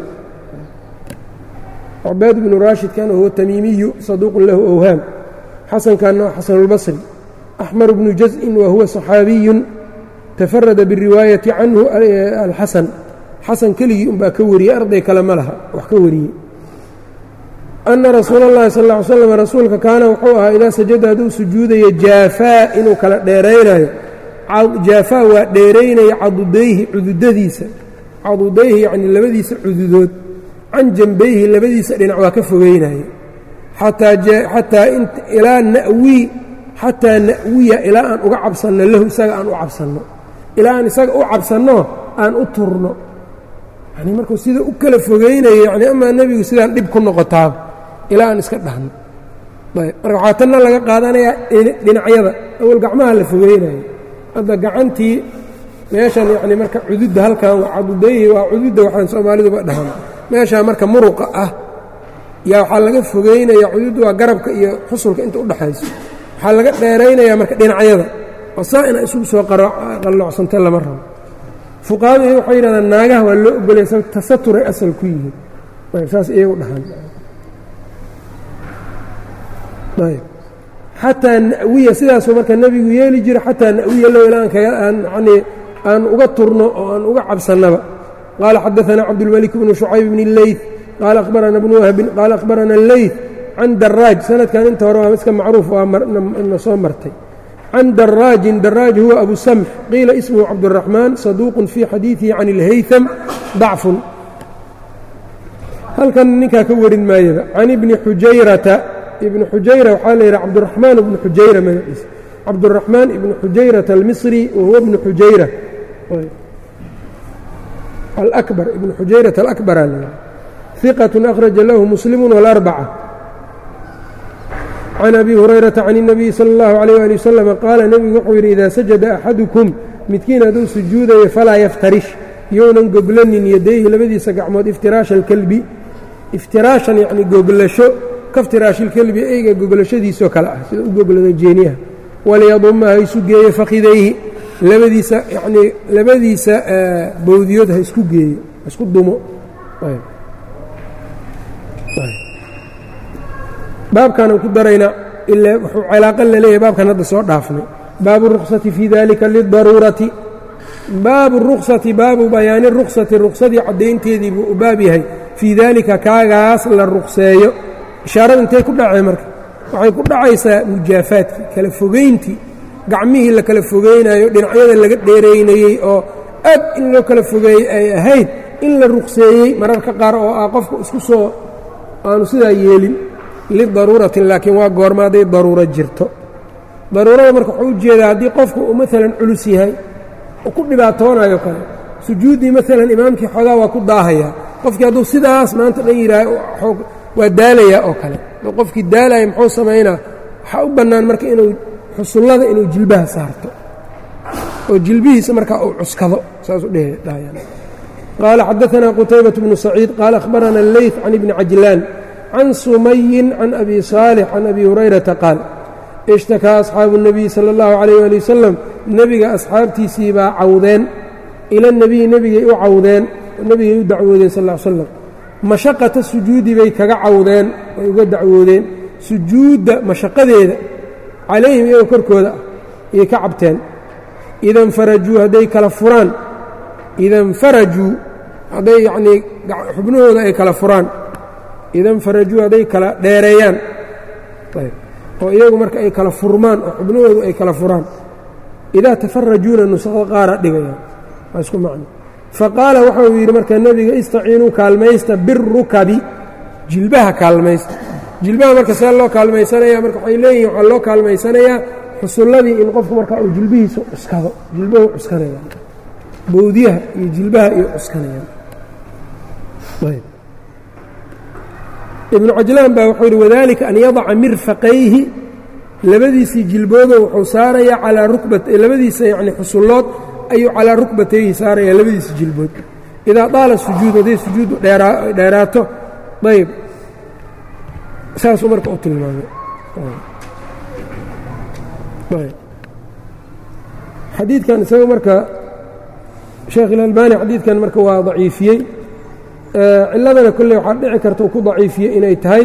[SPEAKER 1] cabaad bnu raashidkana huwa tamiimiyu saduuqun lahu awhaam xasankanna waa xasan اlbasri axmar bnu jaz'in wa huwa صaxaabiyun tafarada biriwaayati canhu alxasan xasan keligii unbaa ka wariyey arday kale ma laha wax ka wariyey. ana rasuula اllahi sal ا ly slam rasuulka kaana wuxuu ahaa idaa sajada hadduu sujuudayo jaafaa inuu kala dheeraynayo jaafaa waa dheeraynaya cadudayhi cududadiisa cadudayhi yacni labadiisa cududood can janbayhi labadiisa dhinac waa ka fogeynaya xataa ilaa na'wiya ilaa aan uga cabsanno lahu isaga aan u cabsanno ilaa aan isaga u cabsanno aan u turno yani markuu sida u kala fogeynayo yani amaa nebigu sidaan dhib ku noqotaaba ilaa aan iska dhahno ayb marka waxaa tanna laga qaadanayaa dhinacyada awal gacmaha la fogeynayo hadda gacantii meeshan yacni marka cududda halkan waa cadudayhi waa cududda waxaan soomaaliduba dhahan meeshaa marka muruqa ah yaa waxaa laga fogeynaya cududda waa garabka iyo xusulka inta u dhaxayso waxaa laga dheeraynayaa marka dhinacyada oo saa ina isugu soo qallocsanta lama rabo fuqahadu waxay yidhahdaan naagaha waa loo ogolaya sabab tasaturay asal ku yihiin ayb saas iyagu dhahan ayb xataa na'wiya sidaasuu marka nebigu yeeli jira xataa na'wiya low ilaa aan yanii aan uga turno oo aan uga cabsannaba qaala xadaثna cabdالmلك بن شhucayb بن الleyث qaala أkhbarana بن whbin qaala أkhbarana الleyث can daraaj sanadkan inta hore waa iska macruuf waana soo martay can daraajin daraaj huwa abu samx qiila ismhu cabdالرaحmaan صaduuq fii xadiiثihi can الhayثm ضacfun halkan ninkaa ka warin maayaba can ibni xujayrata ibni xujayra waxaa la yidhaha cabduraxmaan ibnu xujayra magaciisa cabduraxmaan ibnu xujayrata almisri wahuwa ibnu xujayra alakbar ibnu xujayrata alakbara la yidhaha hiqatun akhraja lahu muslimu wاlarbaca can abi hurayrata can الnabiyi salى اllahu عalيyه ali wasalam qaala nebigu wuxuu yidhi idaa sajada axadukum midkiin hadduu sujuudayo falaa yaftarish younan goblanin yadayhi labadiisa gacmood iftiraasha alkelbi iftiraashan yacni goglasho kaftiraashilkelbi eyga goglashadiisoo kale ah sida u goglado jeeniyaha waliyaduma ha isu geeyo fakidayhi labadiisa yacnii labadiisa bowdiyood ha isku geeyo ha isku dumo baabkaanaan ku daraynaa ilaa wuxuu cilaaqo laleeyahay baabkan hadda soo dhaafnay baabu ruksati fii dalika lidaruurati baabu ruksati baabu bayaani ruksati ruksadii caddaynteedii buu u baab yahay fii daalika kaagaas la rukseeyo ishaarada intay ku dhacay marka waxay ku dhacaysaa mujaafaadkii kala fogayntii gacmihii la kala fogaynayo dhinacyada laga dheeraynayey oo aad in loo kala fogeeyey ay ahayd in la rukseeyey mararka qaar oo ah qofku isku soo aanu sidaa yeelin lidaruuratin laakiin waa goorma hadday daruuro jirto daruurada marka wuxuu u jeedaa haddii qofku uu maalan culus yahay oo ku dhibaatoonayo kale sujuuddii maalan imaamkii xoogaa waa ku daahayaa qofkii hadduu sidaas maanta dhan yidhaaha waa daalayaa oo kale qofkii daalaya muxuu samaynaa waxaa u bannaan marka inuu xusullada inuu jilbaha saarto oo jilbihiisa markaa uu cuskado saas u dhahayaan qaala xadaثanaa qutaybaة bnu saciid qaala akhbarana اleyث can ibni cajlaan can sumayin can abi saalix can abi hurayrata qaal ishtakaa asxaabu الnabiyi salى اllahu عalayh ali wasalam nebiga asxaabtiisii baa cawdeen ila nebiyi nebigay u cawdeen nebigay u dacwoodeen sal ll ly slam mashaqata sujuudi bay kaga cawdeen way uga dacwoodeen sujuudda mashaqadeeda calayhim iyagoo korkooda ah ayay ka cabteen idanfarajuu hadday kala furaan idanfarajuu hadday yacnii xubnahooda ay kala furaan idanfarajuu hadday kala dheereeyaan oo iyagu marka ay kala furmaan oo xubnahoodu ay kala furaan idaa tafarajuuna nusaqo qaara dhigayaan waa isku macno faqaala waxa uu yidhi marka nebiga istaciinuu kaalmaysta birukabi jilbaha kaalmaysta jilbaha marka see loo kaalmaysanaya marka waxay leeyihin waxaa loo kaalmaysanayaa xusulladii in qofku marka uu jilbihiisa cuskado jilbahu cuskanayaan bowdiyaha iyo jilbaha iyo cuskanayaan ibnu cajlaan baa wuxuu yidhi wadalika an yadaca mirfaqayhi labadiisii jilboodo wuxuu saarayaa calaa labadiisa yacni xusullood ayuu calaa rukbatayhi saarayaa labadiisa jilbood idaa daala sujuud hadday sujuuddu dheeraato ayb saasuu marka u tilmaamay xadiidkan isaga marka sheekh ilalbani xadiidkan marka waa daciifiyey ciladana kolley waxaa dhici karta uu ku daciifiyey inay tahay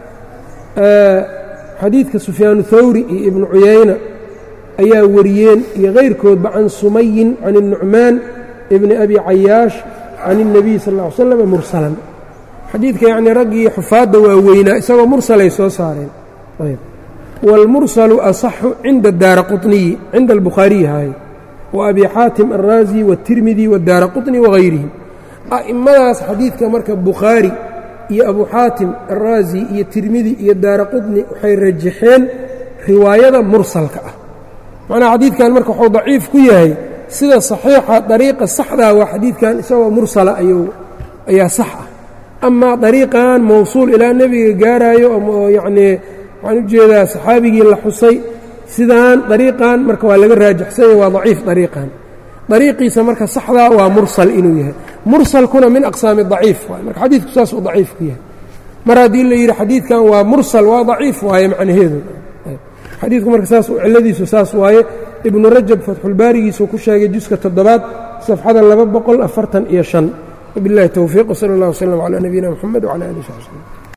[SPEAKER 1] xadiidka sufyaanu thawri iyo ibnu cuyayna ayaa wariyeen iyo kayrkoodba can sumayin can الnucmaan ibni abi cayaash can الnabiy sal ا ly slam mursalan xadiidka yacnii raggii xufaadda waa weynaa isagoo mursalay soo saareen wاlmursalu asaxu cinda daara quطniyi cinda albukhaariyi haaye wa abi xaatim alraazi wالtirmidi wاdaara quطni wagayrihim a'immadaas xadiidka marka bukhaari iyo abu xaatim alraazi iyo tirmidi iyo daara quطni waxay rajaxeen riwaayada mursalka ah macnaha xadiidkan marka wuxuu daciif ku yahay sida saxiixa dariiqa saxdaa waa xadiidkan isagoo mursala ayaa sax ah amaa dariiqan mawsuul ilaa nebiga gaaraayo oo yacnii waxaan u jeedaa saxaabigii la xusay sidaan dariiqan marka waa laga raajaxsanya waa daciif dariiqan dariiqiisa marka saxdaa waa mursal inuu yahay mursalkuna min aqsaami daciif waay marka xadiidku saasuu daciif ku yahay mar haddii la yidhi xadiidkan waa mursal waa daciif waaye macnaheedu xadiidku marka saas cilladiisu saas waaye ibnu rajab fatxulbaarigiisuu ku sheegay juska 7 safxada 245 wabiاllahi towfiiq wsala اllah wslm calى nabiyina mxamed wcalى alih w saxbi slm